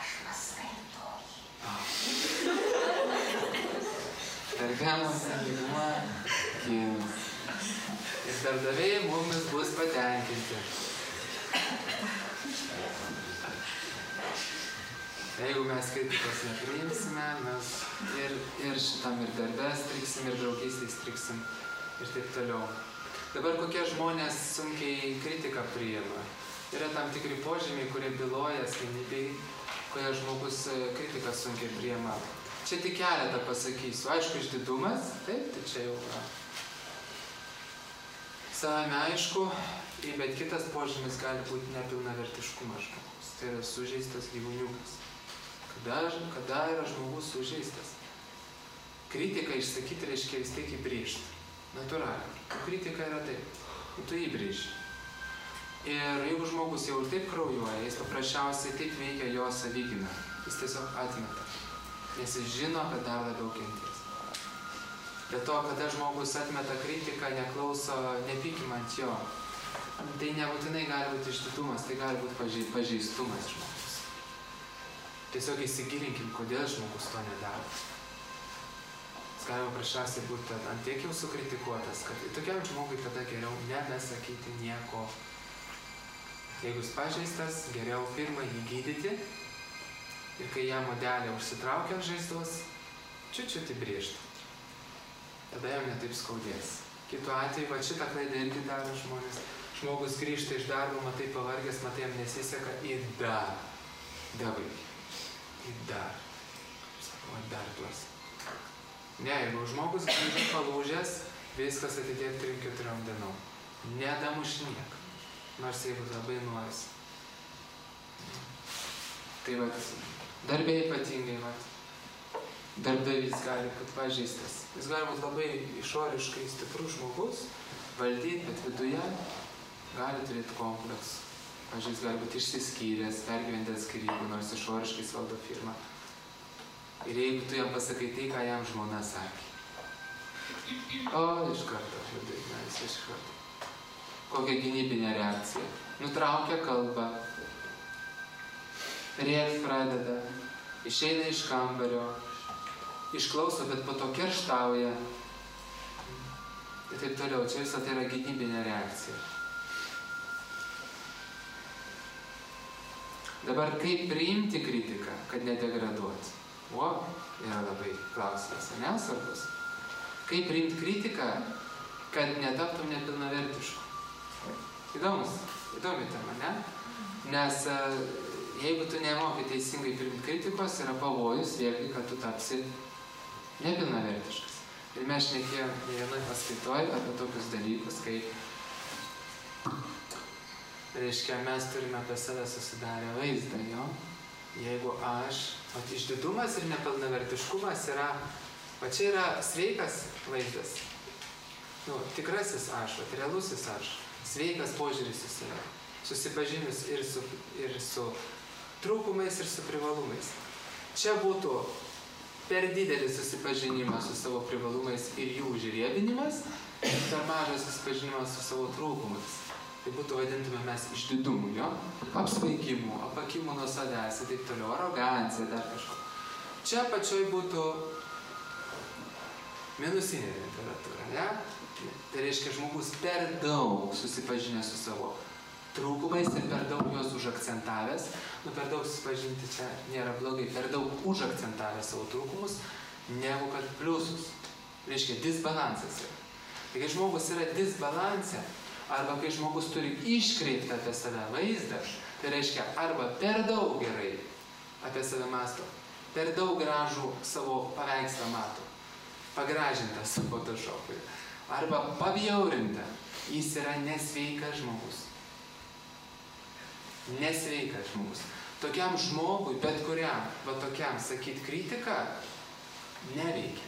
Darbe mūsų lygmuo kils. Ir darbdaviai mumis bus patenkinti. Jeigu mes kritikos nepriimsime, mes ir, ir šitam ir darbę striksim, ir draugystėj striksim, ir taip toliau. Dabar kokie žmonės sunkiai kritiką priima. Yra tam tikri požymiai, kurie byloja asmenybei, kurie žmogus kritiką sunkiai priima. Čia tik keletą pasakysiu. Aišku, išdidumas, taip, tai čia jau yra. Savame aišku, bet kitas požymis gali būti nepilnavertiškumas žmogus. Tai yra sužeistas gyvūniukas. Kada, kada yra žmogus sužeistas? Kritika išsakyti reiškia vis tiek įbrėžti. Natūraliai. Kritika yra taip. Tu įbrėži. Ir jeigu žmogus jau taip kraujuoja, jis paprasčiausiai taip veikia jo savigyną. Jis tiesiog atmeta. Nes jis žino, kad dar labiau kentės. Be to, kada žmogus atmeta kritiką, neklauso, nepykim ant jo. Tai nebūtinai gali būti išdidumas, tai gali būti pažeistumas žmogus. Tiesiog įsigilinkim, kodėl žmogus to nedaro. Jis gali paprasčiausiai būti ant tiek jau sukritikuotas, kad tokiam žmogui tada geriau nebesakyti nieko. Jeigu jis pažeistas, geriau pirmą jį gydyti ir kai jam odelė užsitraukia žaizdos, čiut-čiut įbrėžti. Tada jam netaip skaudės. Kitu atveju, va šitą klaidą irgi daro žmonės. Žmogus grįžta iš darbo, matai pavargęs, matai jam nesiseka ir dar. Davai. Ir dar. Sakau, dar tuos. Ne, jeigu žmogus grįžta palūžęs, viskas atidėk trim keturiom dienom. Nedamušniek. Nors jeigu labai norisi. Tai vat, darbė ypatingai, vat. Darbdavys gali būti pažeistas. Jis gali būti labai išoriškai stiprus žmogus, valdyti, bet viduje gali turėti kompleksų. Pavyzdžiui, jis gali būti išsiskyręs, pergyvendęs skyrybų, nors išoriškai valdo firmą. Ir jeigu tu jam pasakai tai, ką jam žmona sakė. O, iš karto, viduje, ne, jis iš karto. Kokia gynybinė reakcija. Nutraukia kalbą. Rėkt pradeda. Išeina iš kambario. Išklauso, bet po to kerštauja. Ir taip toliau. Čia visą tai yra gynybinė reakcija. Dabar kaip priimti kritiką, kad nedegraduoti? O, yra labai klausimas, ne svarbus. Kaip priimti kritiką, kad netaptum nepilnavertišku? Įdomus, įdomi tema, ne? Nes jeigu tu nemoki teisingai priimti kritikos, yra pavojus vėlgi, kad tu tapsi nepilnavertiškas. Ir mes šnekėjom vienoj paskaitoj apie tokius dalykus, kaip reiškia, mes turime apie save susidarę vaizdą, jo? Jeigu aš, o išdidumas ir nepilnavertiškumas yra, o čia yra sveikas vaizdas. Nu, tikrasis aš, o realusis aš. Sveikas požiūris į save. Susipažinus ir su, ir su trūkumais, ir su privalumais. Čia būtų per didelis susipažinimas su savo privalumais ir jų užriebinimas, per mažas susipažinimas su savo trūkumais. Tai būtų vadintume mes išdidumu, jo? Apsvaigimu, apakimu nuo savęs ir taip toliau, arogancija, dar kažko. Čia pačioj būtų minusinė temperatūra, ne? Tai reiškia, žmogus per daug susipažinęs su savo trūkumais ir per daug juos užakcentavęs. Nu, per daug susipažinti čia nėra blogai, per daug užakcentavęs savo trūkumus, negu kad pliusus. Reiškia, disbalansas yra. Tai kai žmogus yra disbalanse, arba kai žmogus turi iškreiptą apie save vaizdą, tai reiškia arba per daug gerai apie save mąsto, per daug gražų savo paveikslą mato, pagražintą su Photoshop'ui, arba pabjaurintą, jis yra nesveikas žmogus. Nesveikas žmogus. Tokiam žmogui, bet kuriam, va tokiam sakyti kritiką, neveikia.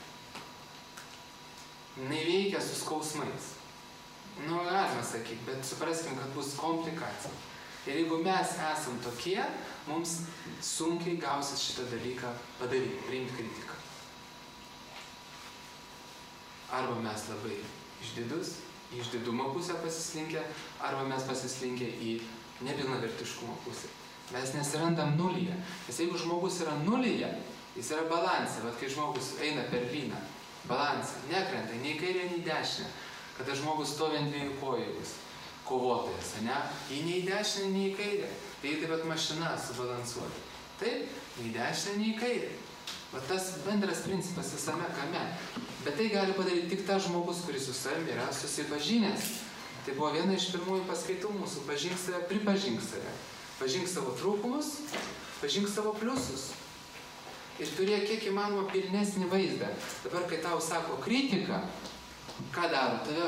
Neveikia su skausmais. Nu, galima sakyti, bet supraskim, kad bus komplikacija. Ir jeigu mes esam tokie, mums sunkiai gausis šitą dalyką padaryti, priimti kritiką. Arba mes labai išdidus, į išdidumo pusę pasislinkę, arba mes pasislinkę į nepilnavertiškumo pusę. Mes nesirandam nulyje. Nes jeigu žmogus yra nulyje, jis yra balanse. Vat kai žmogus eina per lyną, balanse, nekrenta nei kairė, nei dešinė. Kada žmogus stovi ant dviejų kojų, kovotojas, ne? Į nei dešinę, nei kairę. Tai taip pat mašina subalansuoti. Taip, nei dešinę, nei kairę. Va tas bendras principas visame kame. Bet tai gali padaryti tik tas žmogus, kuris su savimi yra susipažinęs. Tai buvo viena iš pirmųjų paskaitų mūsų. Pažink save, pripažink save. Pažink savo trūkumus, pažink savo pliusus. Ir turėk kiek įmanoma pilnesnį vaizdą. Dabar, kai tau sako kritika, ką daro? Tave,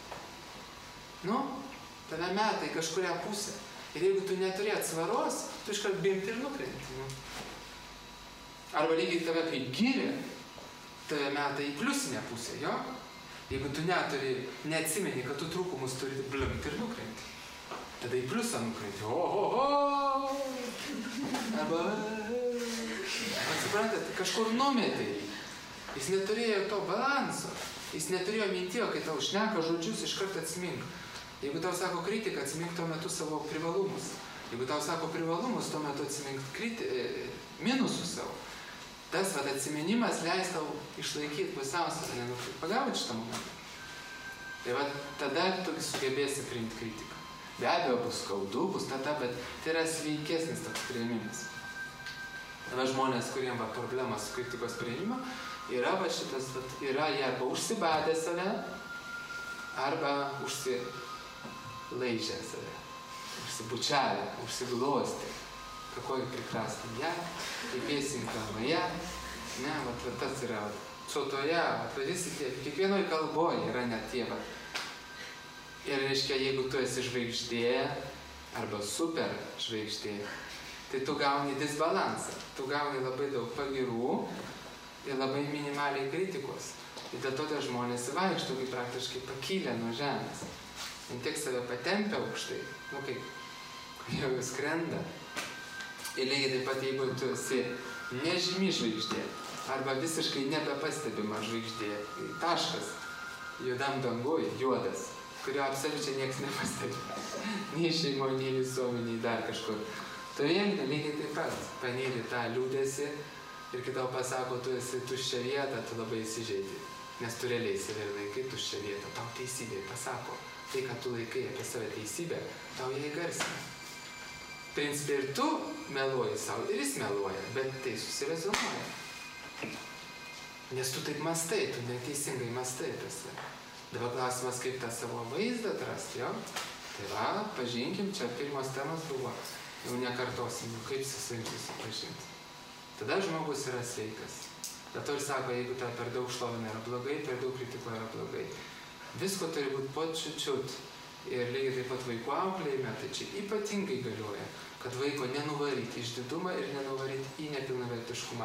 nu, tave meta į kažkurią pusę. Ir jeigu tu neturi atsvaros, tu iškart bimti ir nukrenti. Nu. Arba lygiai tave kaip gyrė, tave meta į pliusinę pusę, jo? Jeigu tu neturi, neatsimeni, kad tu trūkumus turi blimti ir nukrenti. Tada į pliusą nukrenti. O, o, o. Arba, atsiprantat, kažkur numetė jį. Jis neturėjo to balanso. Jis neturėjo mintijo, kai tau šneka žodžius, iškart atsimink. Jeigu tau sako kritika, atsimink tuo metu savo privalumus. Jeigu tau sako privalumus, tuo metu atsimink kriti, minusus savo. Tas vat, atsiminimas leis tau išlaikyti pusiausvyrą, pagauti šitą momentą. Tai vat, tada tu sugebėsi priimti kritiką. Be abejo, bus skaudu, bus tada, bet tai yra sveikesnis toks priėmimas. Tada žmonės, kuriem va problema su kritikos priėmimo, yra va šitas, vat, yra jie arba užsibadę save, arba užsilaižę save, užsibučiavę, užsiglostę. Какой прекрасный я, и песенка моя, ne, vat, vat, tas yra, vat, sotoje, vat, visi tie, kiekvienoj kalboje yra net tie, vat. Ir reiškia, jeigu tu esi žvaigždė, arba super žvaigždė, tai tu gauni disbalansą, tu gauni labai daug pagirų ir labai minimaliai kritikos. Ir dėl to tie žmonės vaikšto, kaip praktiškai pakylę nuo žemės. Ir tiek save patempia aukštai, nu kaip jau skrenda. Ir lygiai taip pat, jeigu tu esi nežymi žvaigždė, arba visiškai nebepastebima žvaigždė, taškas, juodam dangui, juodas, kurio absoliučiai nieks nepastebi, nei šeimoje, nei visuomeniai, dar kažkur. Tu vėlgi lygiai taip pat panėri tą liūdėsi ir kai tau pasako, tu esi tuščia vieta, tu labai įsižeidi, nes tu realiai save laikai tuščia vieta, tau teisybė pasako, tai, kad tu laikai apie save teisybę, tau jie įgarsina. Principai ir tu meluoji savo, ir jis meluoja, bet tai susirezonuoja. Nes tu taip mastai, tu neteisingai mastai apie save. Dabar klausimas, kaip tą savo vaizdą atrasti, jo? Tai va, pažinkim, čia pirmos temos buvo, jau nekartosim, kaip su savim susipažinti. Tada žmogus yra sveikas. Dėl to ir sako, jeigu tai per daug šlovina yra blogai, per daug kritiko yra blogai. Visko turi būti po čiut-čiut. Ir lygiai taip pat vaikų auklėjime, tai čia ypatingai galioja, kad vaiko nenuvaryti išdidumą ir nenuvaryti į nepilnavertiškumą.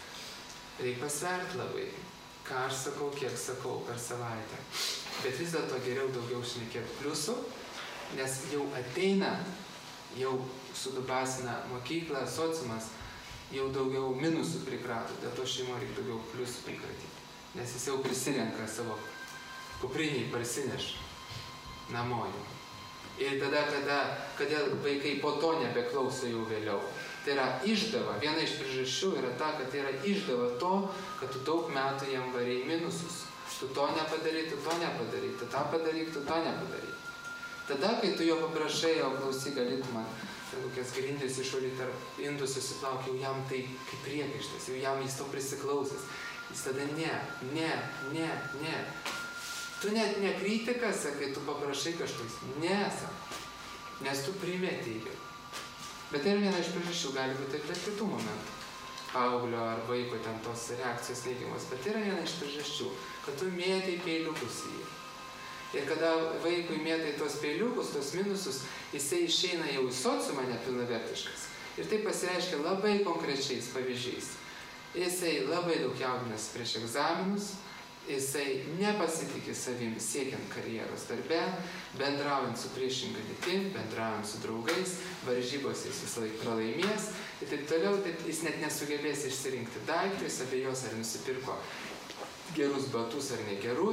Reikia pasverti labai, ką aš sakau, kiek sakau per savaitę. Bet vis dėlto geriau daugiau šnekėti pliusų, nes jau ateina, jau sudubasina mokykla, sociumas, jau daugiau minusų prikrato, dėl to šeimo reikia daugiau pliusų prikratyti. Nes jis jau prisirenka savo kupriniai, parsineš namoju. Ir tada, tada, kodėl vaikai po to nebeklauso jau vėliau. Tai yra išdava. Viena iš priežasčių yra ta, kad tai yra išdava to, kad tu daug metų jam varėjai minusus. Tu to nepadarai, tu to nepadarai, tu tą padaryk, tu to nepadarai. Tada, kai tu jo paprašai, o klausy, galėtų man kokias grindis išvalyti ar indus susiplauk, jau jam tai kaip priekaištas, jau jam jis to prisiklausęs. Jis tada ne, ne, ne, ne. Tu net ne kritikas, kai tu paprašai kažkoks. Ne, sako. Nes tu primeti jau. Bet tai yra viena iš priežasčių, gali būti ir kitų momentų. Paauglio ar vaiko ten tos reakcijos neigiamos. Bet tai yra viena iš priežasčių, kad tu mėtai peiliukus į jį. Ir kada vaikui mėtai tos peiliukus, tos minusus, jisai išeina jau į sociumą nepilnavertiškas. Ir tai pasireiškia labai konkrečiais pavyzdžiais. Jisai labai daug jaudinasi prieš egzaminus, jisai nepasitikė savim siekiant karjeros darbe, bendraujant su priešinga lytim, bendraujant su draugais, varžybos jis visą laiką pralaimės ir taip toliau, taip jis net nesugebės išsirinkti daiktų, jis abejos ar nusipirko gerus batus ar negerus,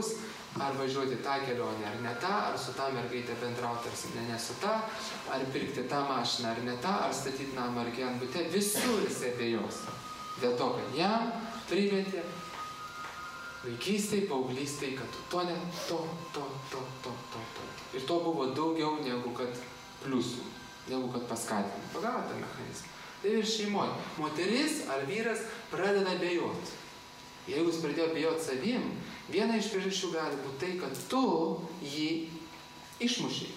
ar važiuoti tą kelionę, ar ne tą, ar su tą mergaitę bendrauti, ar ne, ne su tą, ar pirkti tą mašiną, ar ne tą, ar statyti namą, ar gyventi bute, visur jisai abejos. Dėl to, kad jam privedė vaikystėj, paauglystėj, kad to ne, to, to, to, to, to, to. Ir to buvo daugiau negu kad pliusų, negu kad paskatinimų. Pagavo tą mechanizmą. Tai ir šeimoje. Moteris ar vyras pradeda abejoti. Jeigu jis pradėjo abejoti savim, viena iš priežasčių gali būti tai, kad tu jį išmušiai.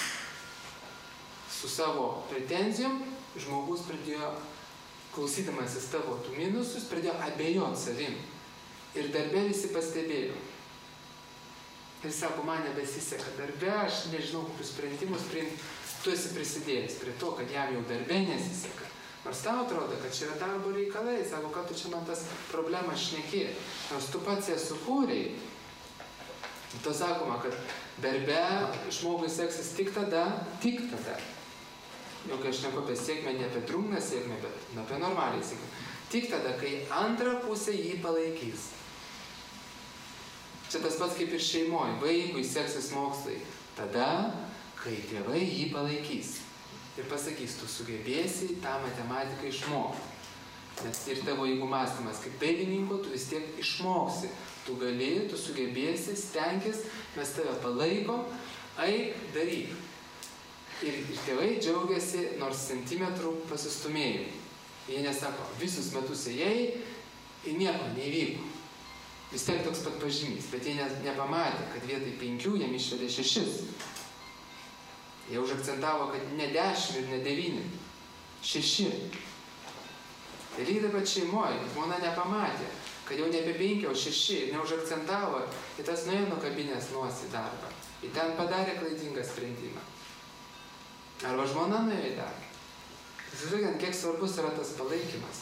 Su savo pretenzijom žmogus pradėjo, klausydamasis tavo tų minusus, pradėjo abejoti savim. Ir darbe visi pastebėjo. Ir sako, man nebesiseka darbe, aš nežinau, kokius sprendimus priimti. Tu esi prisidėjęs prie to, kad jam jau darbe nesiseka. Nors tau atrodo, kad čia yra darbo reikalai. Sako, kad tu čia man tas problemas šneki. Nors tu pats jas sukūrei. To sakoma, kad darbe žmogui seksis tik tada, tik tada. Jau kai aš neku apie sėkmę, ne apie drungną sėkmę, bet apie normaliai sėkmę. Tik tada, kai antra pusė jį palaikys. Čia tas pats kaip ir šeimoje. Vaikui seksis mokslai. Tada, kai tėvai jį palaikys. Ir pasakys, tu sugebėsi tą matematiką išmokti. Nes ir tavo, jeigu mąstymas kaip dailininko, tu vis tiek išmoksi. Tu gali, tu sugebėsi, stenkis, mes tave palaikom, eik, daryk. Ir, ir tėvai džiaugiasi nors centimetrų pasistumėjimai. Jie nesako, visus metus ėjai ir nieko neįvyko. Vis tiek toks pat pažymys, bet jie ne, nepamatė, kad vietoj penkių jam išvedė šešis. Jie užakcentavo, kad ne dešimt ir ne devyni, šeši. Ir lygiai taip pat šeimoje, žmona nepamatė, kad jau nebe penki, o šeši, ir neužakcentavo, ir tas nuėjo nukabinės nosį darbą. Ir ten padarė klaidingą sprendimą. Arba žmona nuėjo į darbą. Įsivaizduokit, kiek svarbus yra tas palaikymas.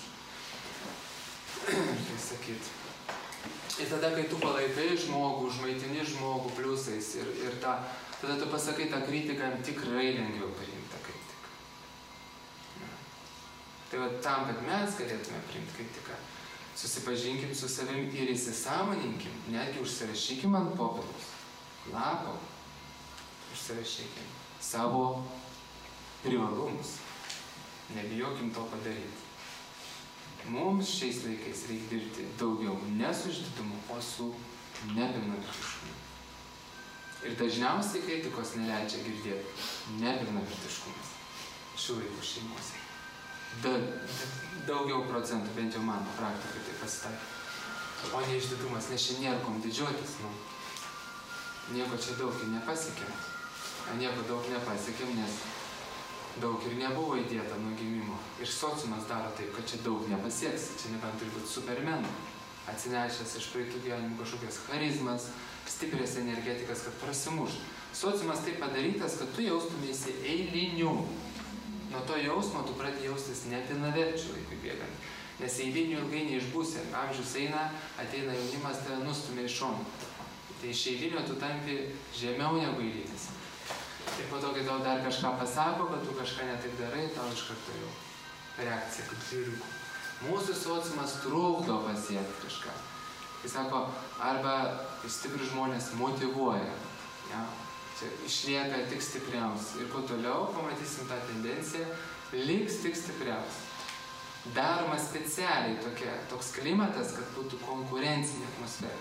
Kaip sakyt. Ir tada, kai tu palaikai žmogų, užmaitini žmogų pliusais ir, ir ta, tada tu pasakai tą kritiką, tikrai lengviau priimti tą kritiką. Ja. Tai va tam, kad mes galėtume priimti kritiką, susipažinkim su savim ir įsisąmoninkim, netgi užsirašykim ant popieriaus, lapo, užsirašykim savo privalumus. Nebijokim to padaryti. Mums šiais laikais reikia dirbti daugiau ne su išdidumu, o su nepilnavertiškumu. Ir dažniausiai kritikos neleidžia girdėti nepilnavertiškumas šių laikų šeimose. Da, daugiau procentų, bent jau mano praktikai tai pasitaiko. O ne išdidumas, nes čia nėra kom didžiuotis. Nu, nieko čia daug ir nepasiekėm. A nieko daug nepasiekėm, nes daug ir nebuvo įdėta nuo gimimo. Ir sociumas daro taip, kad čia daug nepasieks. Čia nebent turi būti supermenų. Atsinešęs iš praeitų gyvenimų kažkokias charizmas, stiprias energetikas, kad prasimuš. Sociumas taip padarytas, kad tu jaustumėsi eiliniu. Nuo to jausmo tu pradedi jaustis nepilnaverčiu laikui bėgant. Nes eiliniu ilgai neišbūsi. Amžius eina, ateina jaunimas, tave nustumia iš šono. Tai iš eilinio tu tampi žemiau negu eilinis. Ir po to, kai tau dar kažką pasako, kad tu kažką netaip darai, tau iš karto jau reakcija, kaip vyriukų. Mūsų sociumas trukdo pasiekti kažką. Jis sako, arba stiprius žmonės motyvuoja. Ja? Čia išlieka tik stipriausi. Ir kuo toliau pamatysim tą tendenciją, liks tik stipriausi. Daroma specialiai tokia, toks klimatas, kad būtų konkurencinė atmosfera.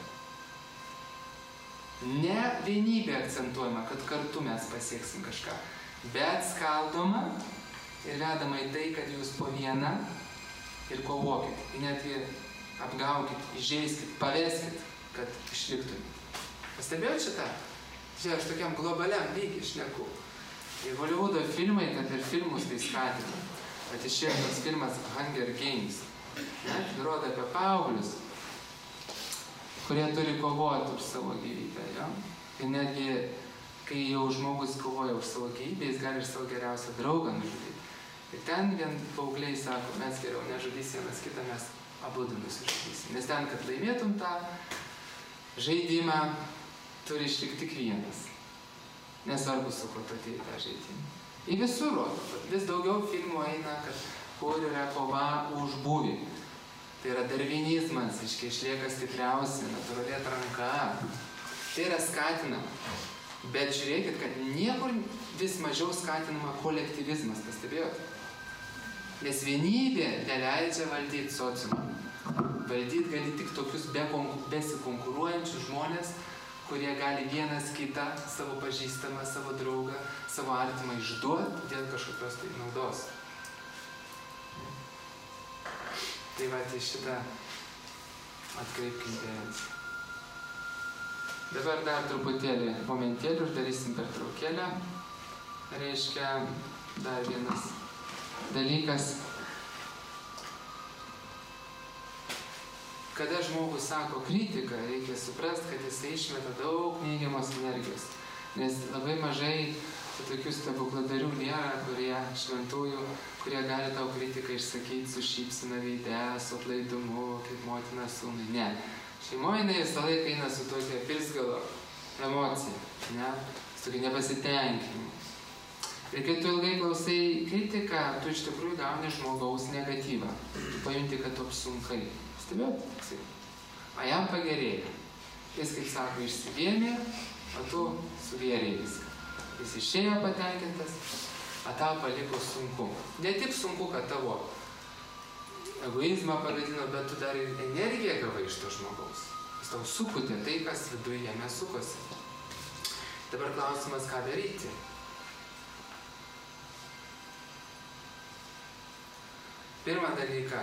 Ne vienybė akcentuojama, kad kartu mes pasieksim kažką, bet skaldoma ir vedama į tai, kad jūs po vieną ir kovokit, ir netgi apgaukit, įžeiskit, paveskit, kad išliktumėt. Pastebėjot šitą? Čia aš tokiam globaliam lygiai šneku. Ir Hollywoodo filmai, kad ir filmus tai skatina. Bet išėjo toks filmas Hunger Games. Net rodo apie paauglius, kurie turi kovoti už savo gyvybę. Ja? Ir netgi, kai jau žmogus kovoja už savo gyvybę, jis gali ir savo geriausią draugą nužudyti. Ir ten vien paaugliai sako, mes geriau nežudysim vienas kitą, mes abudu nusižudysim. Nes ten, kad laimėtum tą žaidimą, turi išlikti tik vienas. Nesvarbu, su kuo tu atėjai tą žaidimą. Į visur rodo, vis daugiau filmų eina, kad kur yra kova už būvį. Tai yra darvinizmas, išlieka stipriausi, natūrali atranka. Tai yra skatinama. Bet žiūrėkit, kad niekur vis mažiau skatinama kolektyvizmas, pastebėjote? Nes vienybė neleidžia valdyti sociumą. Valdyti gali tik tokius be besikonkuruojančius žmonės, kurie gali vienas kitą, savo pažįstamą, savo draugą, savo artimą išduoti dėl kažkokios tai naudos. Tai va, tai šitą atkreipkim dėmesį. Dabar dar truputėlį momentėlį uždarysim pertraukėlę. Reiškia, dar vienas dalykas. Kada žmogus sako kritiką, reikia suprasti, kad jisai išmeta daug neigiamos energijos. Nes labai mažai tokių stebukladarių nėra, kurie šventųjų, kurie gali tau kritiką išsakyti su šypsena veide, su atlaidumu, kaip motina sūnui. Ne. Šeimoje jinai visą laiką eina su tokia pilsgalo emocija, ne? Su tokia nepasitenkinimu. Ir kai tu ilgai klausai kritiką, tu iš tikrųjų gauni žmogaus negatyvą. Tu pajunti, kad tu apsunkai. Stebėt? O jam pagerėjo. Jis, kaip sako, išsivėmė, o tu suvėrėjai viską. Jis išėjo patenkintas, o tau paliko sunku. Ne tik sunku, kad tavo egoizmą pagadino, bet tu dar ir energiją gavai iš to žmogaus. Jis tau sukutė tai, kas viduje jame sukosi. Dabar klausimas, ką daryti. Pirmą dalyką,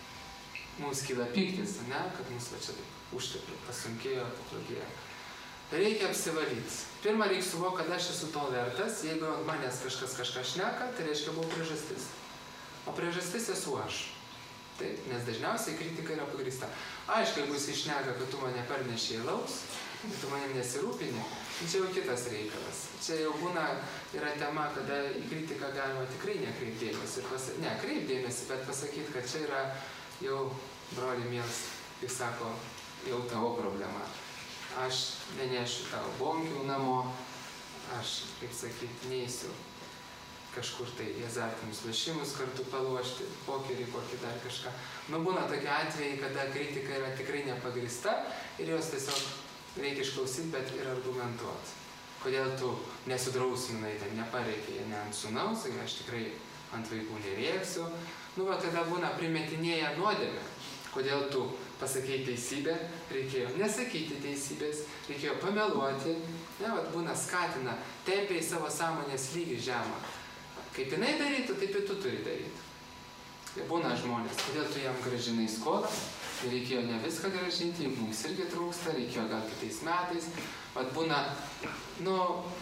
mums kyla pyktis, ne? Kad mums va čia užteplė, pasunkėjo, pablogėjo. Reikia apsivalyti. Pirmą reikia suvokti, kad aš esu to vertas. Jeigu manęs kažkas kažką šneka, tai reiškia buvo priežastis. O priežastis esu aš. Taip, nes dažniausiai kritika yra pagrįsta. Aišku, jeigu jis šneka, kad tu mane parnešė į laus, tu manim nesirūpini, čia jau kitas reikalas. Čia jau būna, yra tema, kada į kritiką galima tikrai nekreipdėmėsi. Pasa... Ne, kreipdėmėsi, bet pasakyti, kad čia yra jau, broli mielas, kaip sako, jau tavo problema. Aš nenešiu tavo bonkių namo, aš, kaip sakyti, neįsiu kažkur tai į azartinius lošimus kartu palošti, pokerį, kokį dar kažką. Nu, būna tokie atvejai, kada kritika yra tikrai nepagrįsta ir jos tiesiog reikia išklausyti, bet ir argumentuoti. Kodėl tu nesudrausminai, ten nepareikė, ne ant sūnaus, aš tikrai ant vaikų nerėksiu. Nu, va, tada būna primetinėja nuodėmė. Kodėl tu pasakei teisybę, reikėjo nesakyti teisybės, reikėjo pameluoti. Ne, va, būna skatina, tempia į savo sąmonės lygį žemą. Kaip jinai darytų, taip ir tu turi daryti. Ir būna žmonės, kodėl tu jam grąžinai skolą, reikėjo ne viską grąžinti, juk mums irgi trūksta, reikėjo gal kitais metais. Vat būna, nu,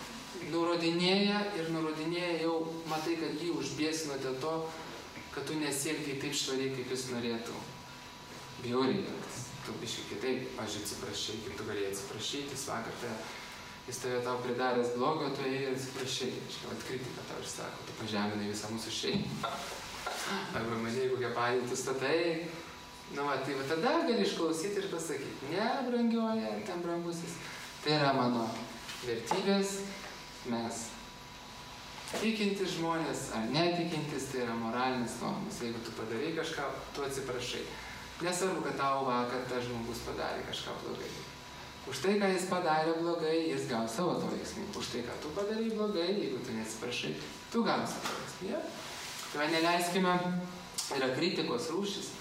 nurodinėja ir nurodinėja jau, matai, kad jį užbėsino dėl to, kad tu nesielgiai taip švariai, kaip jis norėtų. Bjauriai, tu biškai kitaip, aš atsiprašai, kaip tu galėjai atsiprašyti, jis vakar te, jis tave tau pridaręs blogio, tu ėjai ir atsiprašai. Vat kritika tau išsako, tu pažeminai visą mūsų šeimą. Arba mane, jeigu kokią padėtį statai, nu va, tai va tada gali išklausyti ir pasakyti, ne, brangioja, ten brangusis. Tai yra mano vertybės, mes tikintis žmonės ar netikintis, tai yra moralinis normas. Jeigu tu padarai kažką, tu atsiprašai. Nesvarbu, kad tau vakar tas žmogus padarė kažką blogai. Už tai, ką jis padarė blogai, jis gaus savo to veiksmį. Už tai, ką tu padarai blogai, jeigu tu nesiprašai, tu gausi to veiksmį. Ja? Tai neleiskime, yra kritikos rūšis,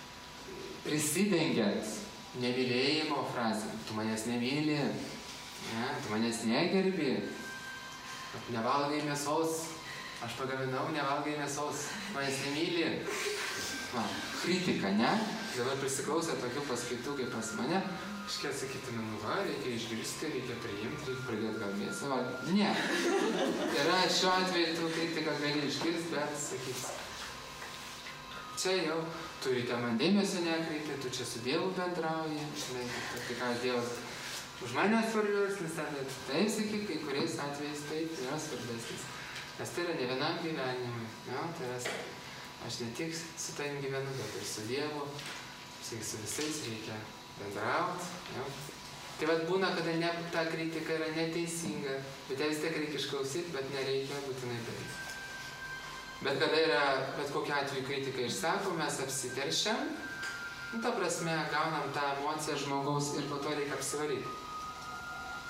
prisidengiant nemylėjimo frazę. Tu manęs nemyli, ne? Tu manęs negerbi, nevalgai mėsos, aš pagaminau, nevalgai mėsos, manęs nemyli. Va, kritika, ne? Dabar prisiklausę tokių paskaitų kaip pas mane, iškiai sakytume, nu va, reikia išgirsti, reikia priimti, reikia pradėti gal mėsą. Va, ne. Yra šiuo atveju tu kritiką gali išgirsti, bet sakysi, čia jau turite man dėmesio nekreipti, tu čia su Dievu bendrauji, žinai, tai ką Dievas už mane svarbesnis, taip sakyk, kai kuriais atvejais taip yra svarbesnis. Nes tai yra ne vienam gyvenimui, ja, tai yra, aš ne tik su tavim gyvenu, bet ir su Dievu, su visais reikia bendrauti. Ja. Tai vat būna, kada ne, ta kritika yra neteisinga, bet ją vis tiek reikia išklausyti, bet nereikia būtinai daryti. Bet kada yra, bet kokiu atveju kritika išsako, mes apsiteršiam, nu, ta prasme, gaunam tą emociją žmogaus ir po to reikia apsivaryti.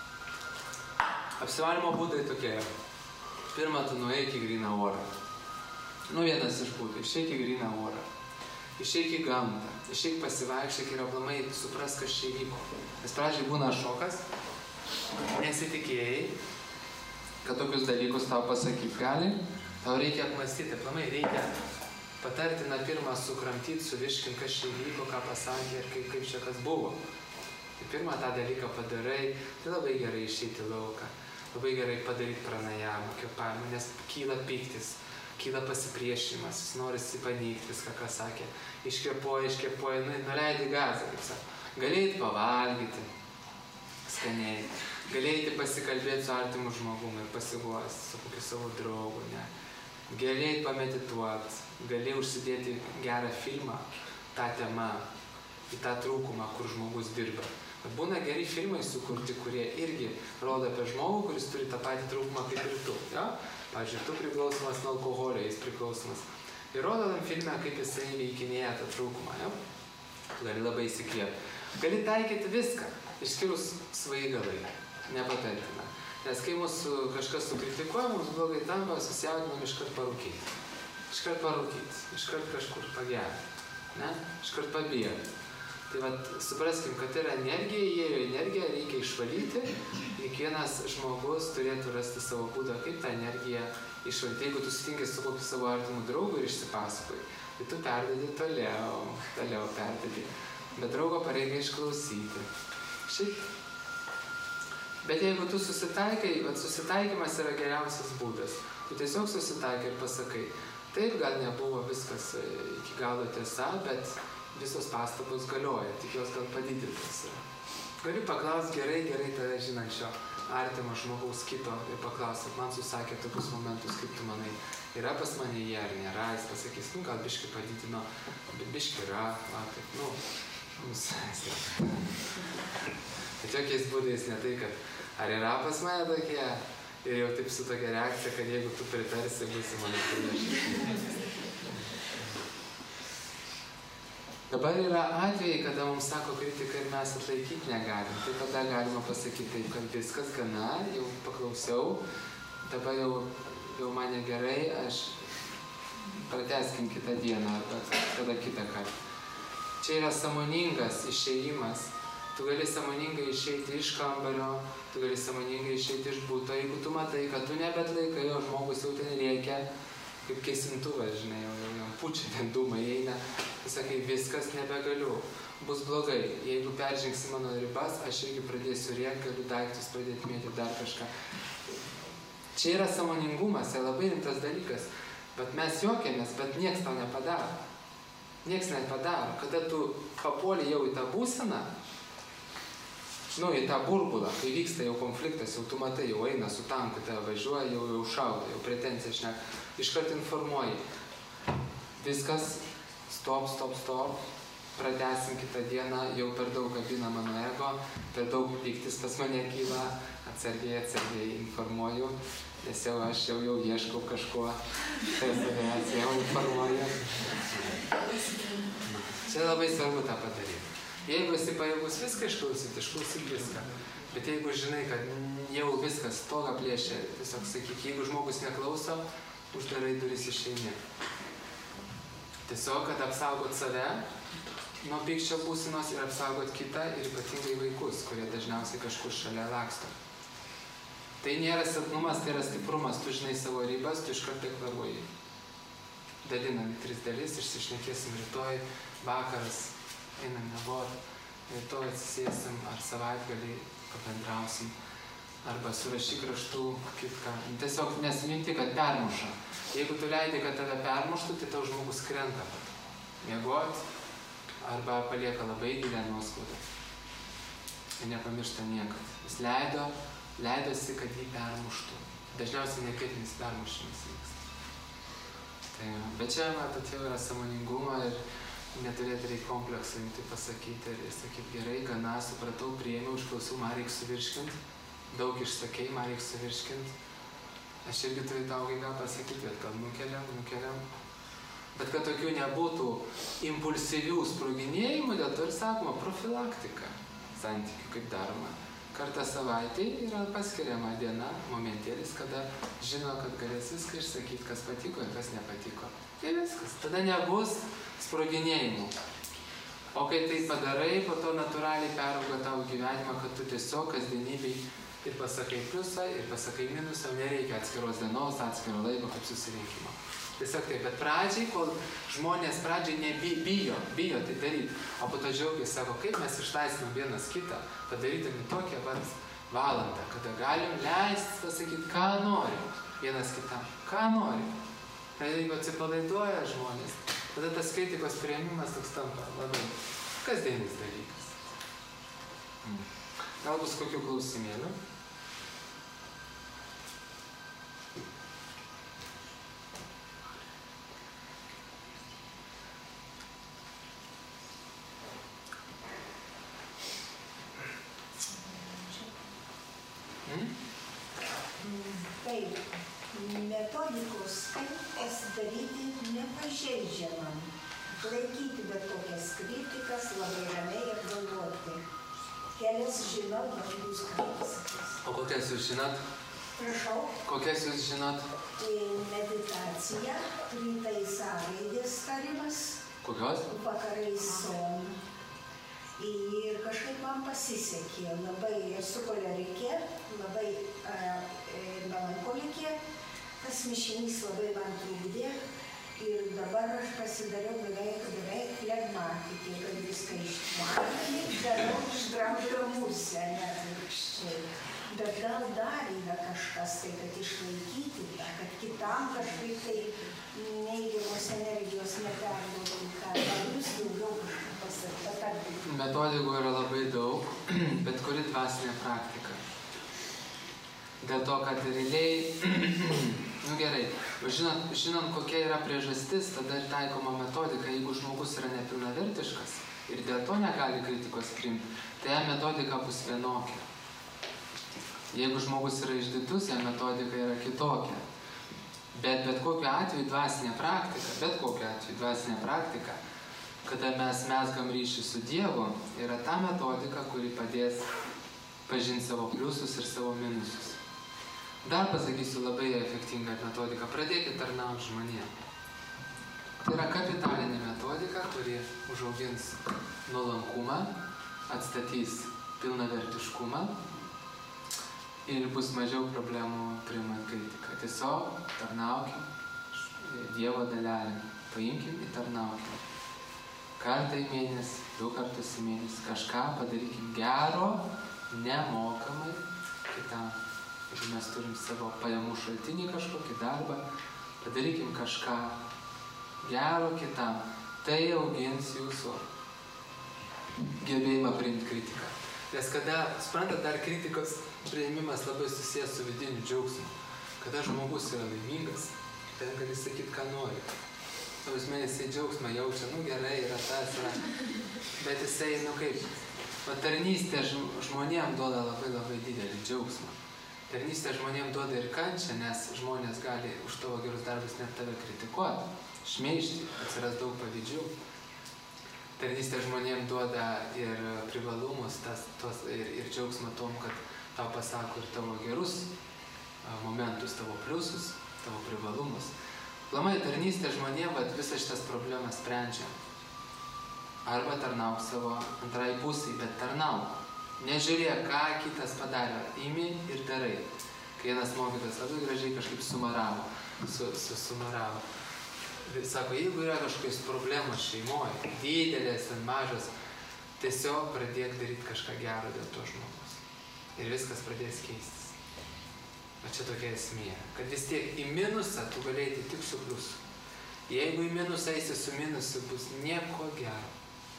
Apsivalymo būdai tokie. Pirma, tu nueik į gryną orą. Nu, vienas iš būdų. Išeik į gryną orą. Išeik į gamtą. Išeik pasivaikščiok ir aplamai supras, kas čia vyko. Nes pradžiai būna šokas. Nesitikėjai, kad tokius dalykus tau pasakyti gali. Tau reikia apmastyti. Aplamai reikia patartina pirmą sukramtyti, suviškinti, kas čia vyko, ką pasakė ir kaip, kaip čia kas buvo. Tai pirmą tą dalyką padarai, tai labai gerai išeiti į lauką. Labai gerai padaryti pranajamą, kvėpavimą, nes kyla pyktis, kyla pasipriešinimas, jis norisi paneigti viską, ką sakė. Iškvėpuoja, iškvėpuoja, nu, nuleidi gazą, kaip sako. Galėjai pavalgyti skaniai, galėjai pasikalbėti su artimu žmogumi ir pasiguosti su kokiu savo draugu, ne. Galėjai pamedituoti, galėjai užsidėti gerą filmą, tą temą, į tą trūkumą, kur žmogus dirba. Būna geri filmai sukurti, kurie irgi rodo apie žmogų, kuris turi tą patį trūkumą kaip ir tu. Ja? Pavyzdžiui, tu priklausomas nuo alkoholio, jis priklausomas. Ir rodo tam filme, kaip jisai veikinėja tą trūkumą. Ja? Gali labai įsikvėpti. Gali taikyti viską, išskyrus svaigalai. Nepatartina. Nes kai mūsų kažkas sukritikuoja, mums blogai tampa, susijaudinam iškart parūkyti. Iškart parūkyti, iškart kažkur pagerti. Ne? Iškart pabėgti. Tai vat, supraskim, kad yra energija, įėjo energiją, reikia išvalyti. Kiekvienas žmogus turėtų rasti savo būdą, kaip tą energiją išvalyti. Jeigu tu sutinki su kokiu savo artimu draugu ir išsipasakoji, tai tu perdedi toliau, toliau perdedi. Bet draugo pareiga išklausyti. Šiaip. Bet jeigu tu susitaikai, vat susitaikymas yra geriausias būdas. Tu tiesiog susitaikai ir pasakai, taip, gal nebuvo viskas iki galo tiesa, bet visos pastabos galioja, tik jos gal padidintas. Gali paklausti gerai, gerai tave žinančio artimo žmogaus kito ir paklausti, man susakė tokius momentus, kaip tu manai, yra pas mane jie ar nėra, jis pasakys, nu gal biški padidino, bet biški yra, va, taip, nu, nusais. Bet jokiais būdais ne tai, kad ar yra pas mane tokie, ir jau taip su tokia reakcija, kad jeigu tu pritarsi, būsi mane prieš. Dabar yra atvejai, kada mums sako kritika ir mes atlaikyti negalim. Tai tada galima pasakyti taip, kad viskas gana, jau paklausiau, dabar jau, jau mane gerai, aš pratęskim kitą dieną arba tada kitą kartą. Čia yra sąmoningas išėjimas. Tu gali sąmoningai išeiti iš kambario, tu gali sąmoningai išeiti iš būto. Jeigu tu matai, kad tu nebetlaikai, o žmogus jau ten rėkia, kaip keisintuvas, žinai, jau, jau, jau pučia ten dūmai eina, tu sakai, viskas nebegaliu, bus blogai. Jeigu peržengsi mano ribas, aš irgi pradėsiu rėkti, galiu daiktus pradėti mėti dar kažką. Čia yra sąmoningumas, tai labai rimtas dalykas, bet mes juokiamės, bet nieks tau nepadaro. Nieks nepadaro. Kada tu papuoli jau į tą būseną, nu, į tą burbulą, kai vyksta jau konfliktas, jau tu matai, jau eina su tanku, tave važiuoja, jau, jau šaudo, jau pretencija šneka, iškart informuoji. Viskas, stop, stop, stop, pratęsim kitą dieną, jau per daug kabina mano ego, per daug pyktis pas mane kyla, atsargiai, atsargiai informuoju, nes jau aš jau, jau ieškau kažko, tai savęs jau informuoju. Čia labai svarbu tą padaryti. Jeigu esi pajėgus viską išklausyti, išklausyk viską. Bet jeigu žinai, kad jau viskas stogą plėšia, tiesiog sakyk, jeigu žmogus neklauso, uždarai duris išeini. Tiesiog, kad apsaugot save nuo pykčio būsenos ir apsaugot kitą ir ypatingai vaikus, kurie dažniausiai kažkur šalia laksto. Tai nėra silpnumas, tai yra stiprumas. Tu žinai savo ribas, tu iškart deklaruoji. Dalinam į tris dalis, išsišnekėsim rytoj, vakaras. Einam miegot, rytoj atsisėsim, ar savaitgalį pabendrausim, arba surašyk raštų kitką. Tiesiog nesiminti, kad permuša. Jeigu tu leidi, kad tave permuštų, tai tau žmogus krenta. Miegot, arba palieka labai gilę nuoskaudą. Ir nepamiršta niekad. Jis leido, leidosi, kad jį permuštų. Dažniausiai nepietinis permušimas vyksta. Tai, bet čia, matot, jau yra sąmoningumo ir neturėti reikia kompleksą, tai pasakyti ir sakyti, gerai, gana, supratau, priėmiau, išklausiau, man reikia suvirškinti, daug išsakei, man reikia suvirškinti. Aš irgi turiu tau ką pasakyti, bet gal nukeliam, nukeliam. Bet kad tokių nebūtų impulsyvių sproginėjimų, dėl to ir sakoma profilaktika santykių, kaip daroma. kartą savaitę yra paskiriama diena, momentėlis, kada žino, kad galės viską išsakyti, kas patiko ir kas nepatiko. Tai viskas. Tada nebus sproginėjimų. O kai tai padarai, po to natūraliai perauga tavo gyvenimą, kad tu tiesiog kasdienybei ir pasakai pliusą, ir pasakai minusą, nereikia atskiros dienos, atskiro laiko kaip susirinkimo. Tiesiog taip, bet pradžiai, kol žmonės pradžiai nebijo, bijo tai daryti, o po to džiaugiasi, sako, kaip mes išlaisvinam vienas kitą, padarydami tokią vat valandą, kada galim leisti pasakyti, ką norim vienas kitam, ką norim. Tai jeigu atsipalaiduoja žmonės, tada tas kritikos priėmimas toks tampa labai kasdienis dalykas. Hmm. Gal bus kokių klausimėlių? Hmm? Taip, metodikos, kaip pasidaryti nepažeidžiamam, laikyti bet kokias kritikas, labai ramiai apgalvoti. Kelias žinau, bet jūs ką pasakys. O kokias jūs žinot? Prašau. Kokias jūs žinot? Meditacija, rytais sąraidės tarimas. Kokios? Vakarais son. Ir kažkaip man pasisekė. Labai esu kolerikė, labai melankolikė. Tas mišinys labai man trukdė. Ir dabar aš pasidariau beveik, beveik flegmatikė, kad viską ištvarkė, darau išdraudžiau musę, net virkščiai. Bet gal dar yra kažkas tai, kad išlaikyti tą, kad kitam kažkaip tai neigiamos energijos neperduodam, ką jūs daugiau kažkaip patarti. Metodikų yra labai daug, bet kuri dvasinė praktika. Dėl to, kad realiai, nu gerai, žinant, žinant, kokia yra priežastis, tada ir taikoma metodika, jeigu žmogus yra nepilnavertiškas ir dėl to negali kritikos priimti, tai jam metodika bus vienokia. Jeigu žmogus yra išdidus, jam metodika yra kitokia. Bet bet kokiu atveju dvasinė praktika, bet kokiu atveju dvasinė praktika, kada mes mesgam ryšį su Dievu, yra ta metodika, kuri padės pažinti savo pliusus ir savo minusus. Dar pasakysiu labai efektingą metodiką. Pradėkit tarnauti žmonėm. Tai yra kapitalinė metodika, kuri užaugins nuolankumą, atstatys pilnavertiškumą ir bus mažiau problemų priimant kritiką. Tiesiog tarnaukim Dievo dalelėm. Paimkim ir tarnaukim. Kartą į mėnesį, du kartus į mėnesį kažką padarykim gero, nemokamai kitam. Jeigu mes turim savo pajamų šaltinį kažkokį darbą, padarykim kažką gero kitam. Tai augins jūsų gebėjimą priimti kritiką. Nes kada, suprantat, dar kritikos priėmimas labai susijęs su vidiniu džiaugsmu. Kada žmogus yra laimingas, ten gali sakyti, ką nori. Tavus mėnesiai džiaugsmą jaučia, nu gerai, yra tas, yra. Bet jisai, nu kaip, tarnystė žmonėm duoda labai labai didelį džiaugsmą. Tarnystė žmonėm duoda ir kančią, nes žmonės gali už tavo gerus darbus net tave kritikuoti, šmeižti, atsiras daug pavyzdžių. Tarnystė žmonėm duoda ir privalumus, tas, tos, ir, ir džiaugsmą tom, kad tau pasako ir tavo gerus momentus, tavo pliusus, tavo privalumus. Plamai, tarnystė žmonėm, bet visas šitas problemas sprendžia. Arba tarnauk savo antrai pusiai, bet tarnauk. Nežiūrėk, ką kitas padarė, imi ir darai. Kai vienas mokytas labai gražiai kažkaip sumaravo, su, su sumaravo. Sako, jeigu yra kažkokios problemos šeimoje, didelės ir mažas, tiesiog pradėk daryti kažką gero dėl to žmogus. Ir viskas pradės keistis. O čia tokia esmė, kad vis tiek į minusą tu galėjai tik su pliusu. Jeigu į minusą eisi su minusu, bus nieko gero.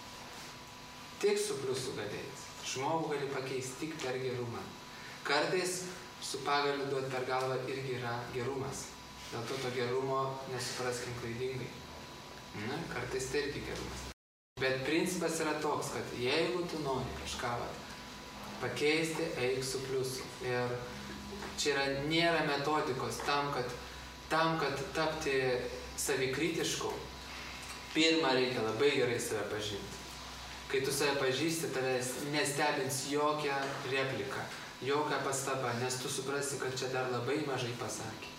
Tik su pliusu galėjai. Žmogų gali pakeisti tik per gerumą. Kartais su pagaliu duoti per galvą irgi yra gerumas. Dėl to to gerumo nesupraskim klaidingai. Na, kartais tai irgi gerumas. Bet principas yra toks, kad jeigu tu nori kažką pakeisti, eik su pliusu. Ir čia yra, nėra metodikos tam, kad, tam, kad tapti savikritišku, pirmą reikia labai gerai save pažinti. Kai tu save pažįsti, tavęs nestebins jokia replika, jokia pastaba, nes tu suprasi, kad čia dar labai mažai pasakė.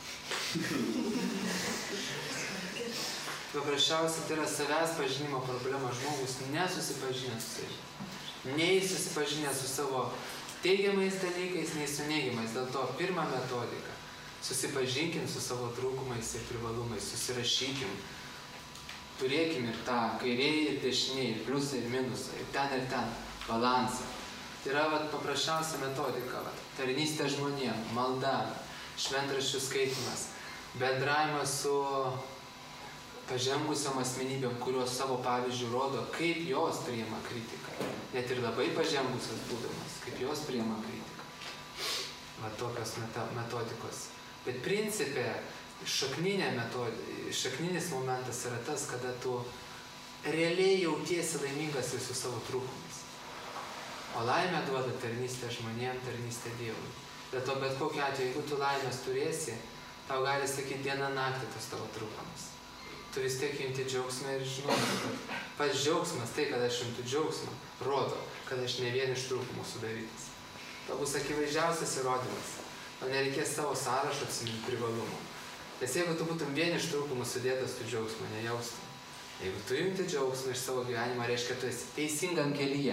Paprasčiausiai tai yra savęs pažinimo problema. Žmogus nesusipažinęs su savimi, nei susipažinęs su savo teigiamais dalykais, nei su neigiamais. Dėl to pirma metodika. Susipažinkim su savo trūkumais ir privalumais, susirašykim. Turėkim ir tą kairieji ir dešiniai, ir pliusai ir minusai, ir ten ir ten, balansą. Tai yra vat, paprasčiausia metodika. Vat, tarnystė žmonėm, malda, šventraščių skaitimas, bendravimas su pažengusiom asmenybėm, kurios savo pavyzdžių rodo, kaip jos priima kritiką. Net ir labai pažengusios būdamas, kaip jos priima kritiką. Va tokios metodikos. Bet principė, šakninė metodika, šakninis momentas yra tas, kada tu realiai jautiesi laimingas ir su savo trūkumais. O laimę duoda tarnystė žmonėm, tarnystė Dievui. Dėl to bet kokiu atveju, jeigu tu laimės turėsi, tau gali sakyti dieną naktį tas tavo trūkumas. Tu vis tiek jauti džiaugsmą ir žinau, kad pats džiaugsmas, tai, kad aš jaučiu džiaugsmą, rodo, kad aš ne vien iš trūkumų sudarytas. Tau bus akivaizdžiausias įrodymas. Tau nereikės savo sąrašo atsiminti privalumų. Nes jeigu tu būtum vien iš trūkumų sudėtas, tu džiaugsmą nejaustum. Jeigu tu jauti džiaugsmą iš savo gyvenimo, reiškia, tu esi teisingam kelyje.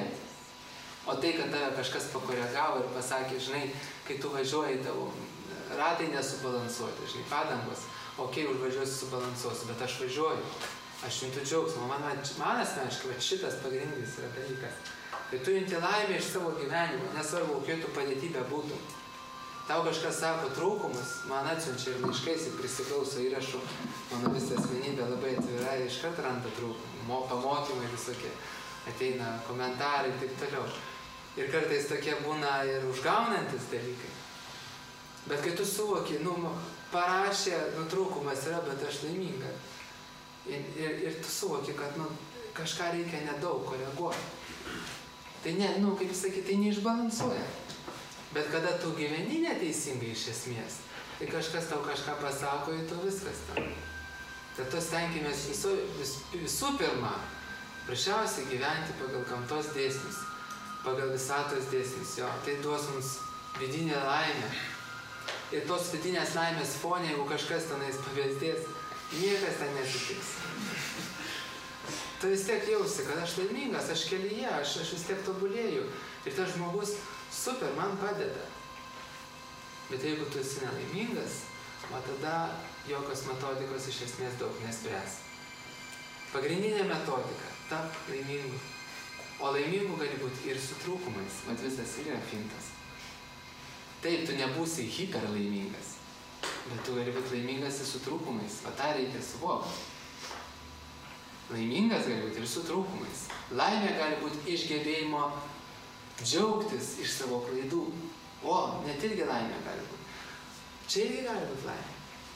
O tai, kad tave kažkas pakoregavo ir pasakė, žinai, kai tu važiuoji, tavo ratai nesubalansuoti, žinai, padangos, okei, užvažiuosiu, subalansuosiu, bet aš važiuoju, aš juntu džiaugsmą. Man, man, man asmeniškai, bet šitas pagrindinis yra dalykas. Kai tu junti laimę iš savo gyvenimo, nesvarbu, kokie tu padėtybė būtų. Tau kažkas sako trūkumus, man atsiunčia ir laiškais ir prisiklauso įrašų, mano visa asmenybė labai atvira ir iškart randa trūkumų, pamokymai visokie, ateina komentarai ir taip toliau. Ir kartais tokie būna ir užgaunantis dalykai. Bet kai tu suvoki, nu, parašė, nu, trūkumas yra, bet aš laiminga. Ir, ir, ir tu suvoki, kad, nu, kažką reikia nedaug koreguoti. Tai ne, nu, kaip sakyti, tai neišbalansuoja. Bet kada tu gyveni neteisingai iš esmės, tai kažkas tau kažką pasako ir tu viskas tam. Tad tu stenkimės visų, vis, visų pirma, prašiausiai gyventi pagal gamtos dėsnius, pagal visatos dėsnius, jo, tai duos mums vidinę laimę. Ir tos vidinės laimės fonė, jeigu kažkas tenais pavėzdės, niekas ten nesitiks. Tu vis tiek jausi, kad aš laimingas, aš kelyje, aš, aš vis tiek tobulėju. Ir tas žmogus super, man padeda. Bet jeigu tu esi nelaimingas, o tada jokios metodikos iš esmės daug nespręs. Pagrindinė metodika – tap laimingu. O laimingu gali būti ir su trūkumais, mat visas ir yra fintas. Taip, tu nebūsi hiper laimingas, bet tu gali būti laimingas ir su trūkumais, o tą reikia suvokti. Laimingas gali būti ir su trūkumais. Laimė gali būti iš gebėjimo džiaugtis iš savo klaidų. O, net irgi laimė gali būti. Čia irgi gali būti laimė.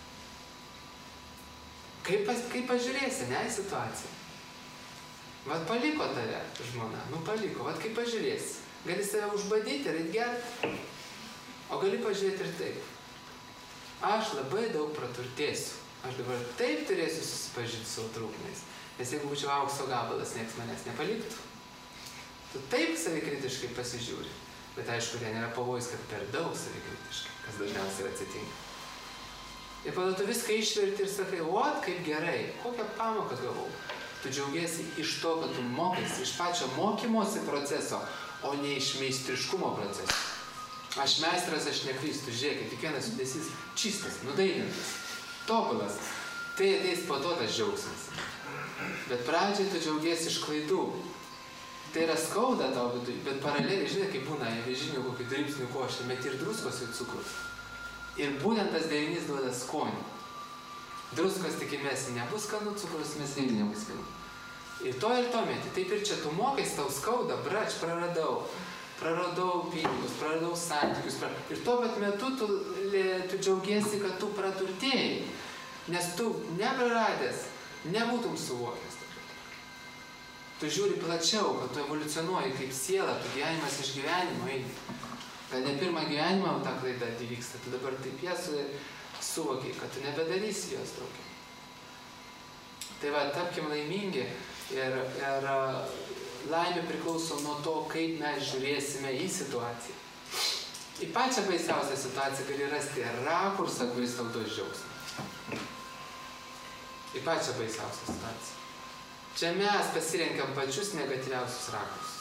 Kaip, kaip pažiūrėsi, ne, į situaciją. Vat paliko tave žmona, nu paliko, vat kaip pažiūrėsi. Gali save užbadyti ir atgerti. O gali pažiūrėti ir taip. Aš labai daug praturtėsiu. Aš dabar taip turėsiu susipažinti su savo trūkumais. Nes jeigu būčiau aukso gabalas, nieks manęs nepaliktų. Tu taip savikritiškai pasižiūri, bet aišku, ten yra pavojus, kad per daug savikritiškai, kas dažniausiai yra atsitinka. Ir pada tu viską išverti ir sakai, o, kaip gerai, kokią pamoką gavau. Tu džiaugiesi iš to, kad tu mokaisi, iš pačio mokymosi proceso, o ne iš meistriškumo proceso. Aš meistras, aš neklystu, žiūrėkit, kiekvienas judesys čistas, nudailintas, tobulas. Tai ateis po to tas džiaugsmas. Bet pradžiai tu džiaugiesi iš klaidų. Tai yra skauda tau vidui, bet paraleliai, žinai, kaip būna avižinių kokių dribsnių košė, met ir druskos ir cukrus. Ir būtent tas derinys duoda skonį. Druskos tikimėsi nebus skanu, cukrus mes irgi nebus skanu. Ir to ir to meti. Taip ir čia tu mokais, tau skauda, brač, praradau. Praradau pinigus, praradau santykius. Praradau. Ir tuo pat metu tu, tu džiaugiesi, kad tu praturtėjai. Nes tu nepraradęs, nebūtum suvokęs. Tu žiūri plačiau, kad tu evoliucionuoji kaip siela, tu gyvenimas iš gyvenimo eini. Kad ne pirmą gyvenimą tą klaidą įvyksta, tu dabar taip jas suvokiai, kad tu nebedarysi jos daugiau. Tai va, tapkim laimingi ir, ir laimė priklauso nuo to, kaip mes žiūrėsime į situaciją. Į pačią baisiausią situaciją gali rasti rakursą, kuris tau duos džiaugsmą. Į pačią baisiausią situaciją. Čia mes pasirenkam pačius negatyviausius rakursus.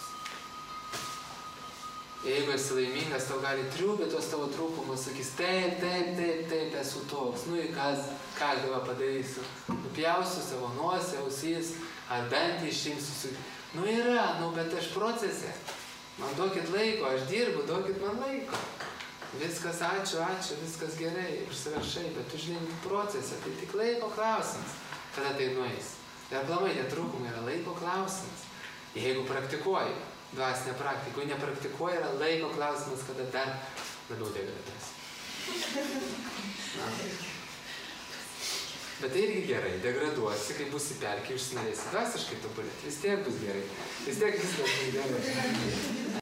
Jeigu esi laimingas, tau gali triūbėti tos tavo trūkumus, sakys, taip, taip, taip, taip, esu toks, nu į kas, ką aš dabar padarysiu, nupjausiu savo nosį, ausys, ar bent išimsiu su... Nu yra, nu bet aš procese, man duokit laiko, aš dirbu, duokit man laiko. Viskas ačiū, ačiū, viskas gerai, užsirašai, bet tu žinai procese, tai tik laiko klausimas, kada tai nueis. Ir aplamai, tie trūkumai yra laiko klausimas. Jeigu praktikuoji, dvasinę praktiką, jeigu nepraktikuoji, yra laiko klausimas, kada dar labiau degraduosi. Bet tai irgi gerai, degraduosi, kai būsi pelkė, užsinorėsi dvasiškai tobulėti, vis tiek bus gerai, vis tiek viskas bus gerai.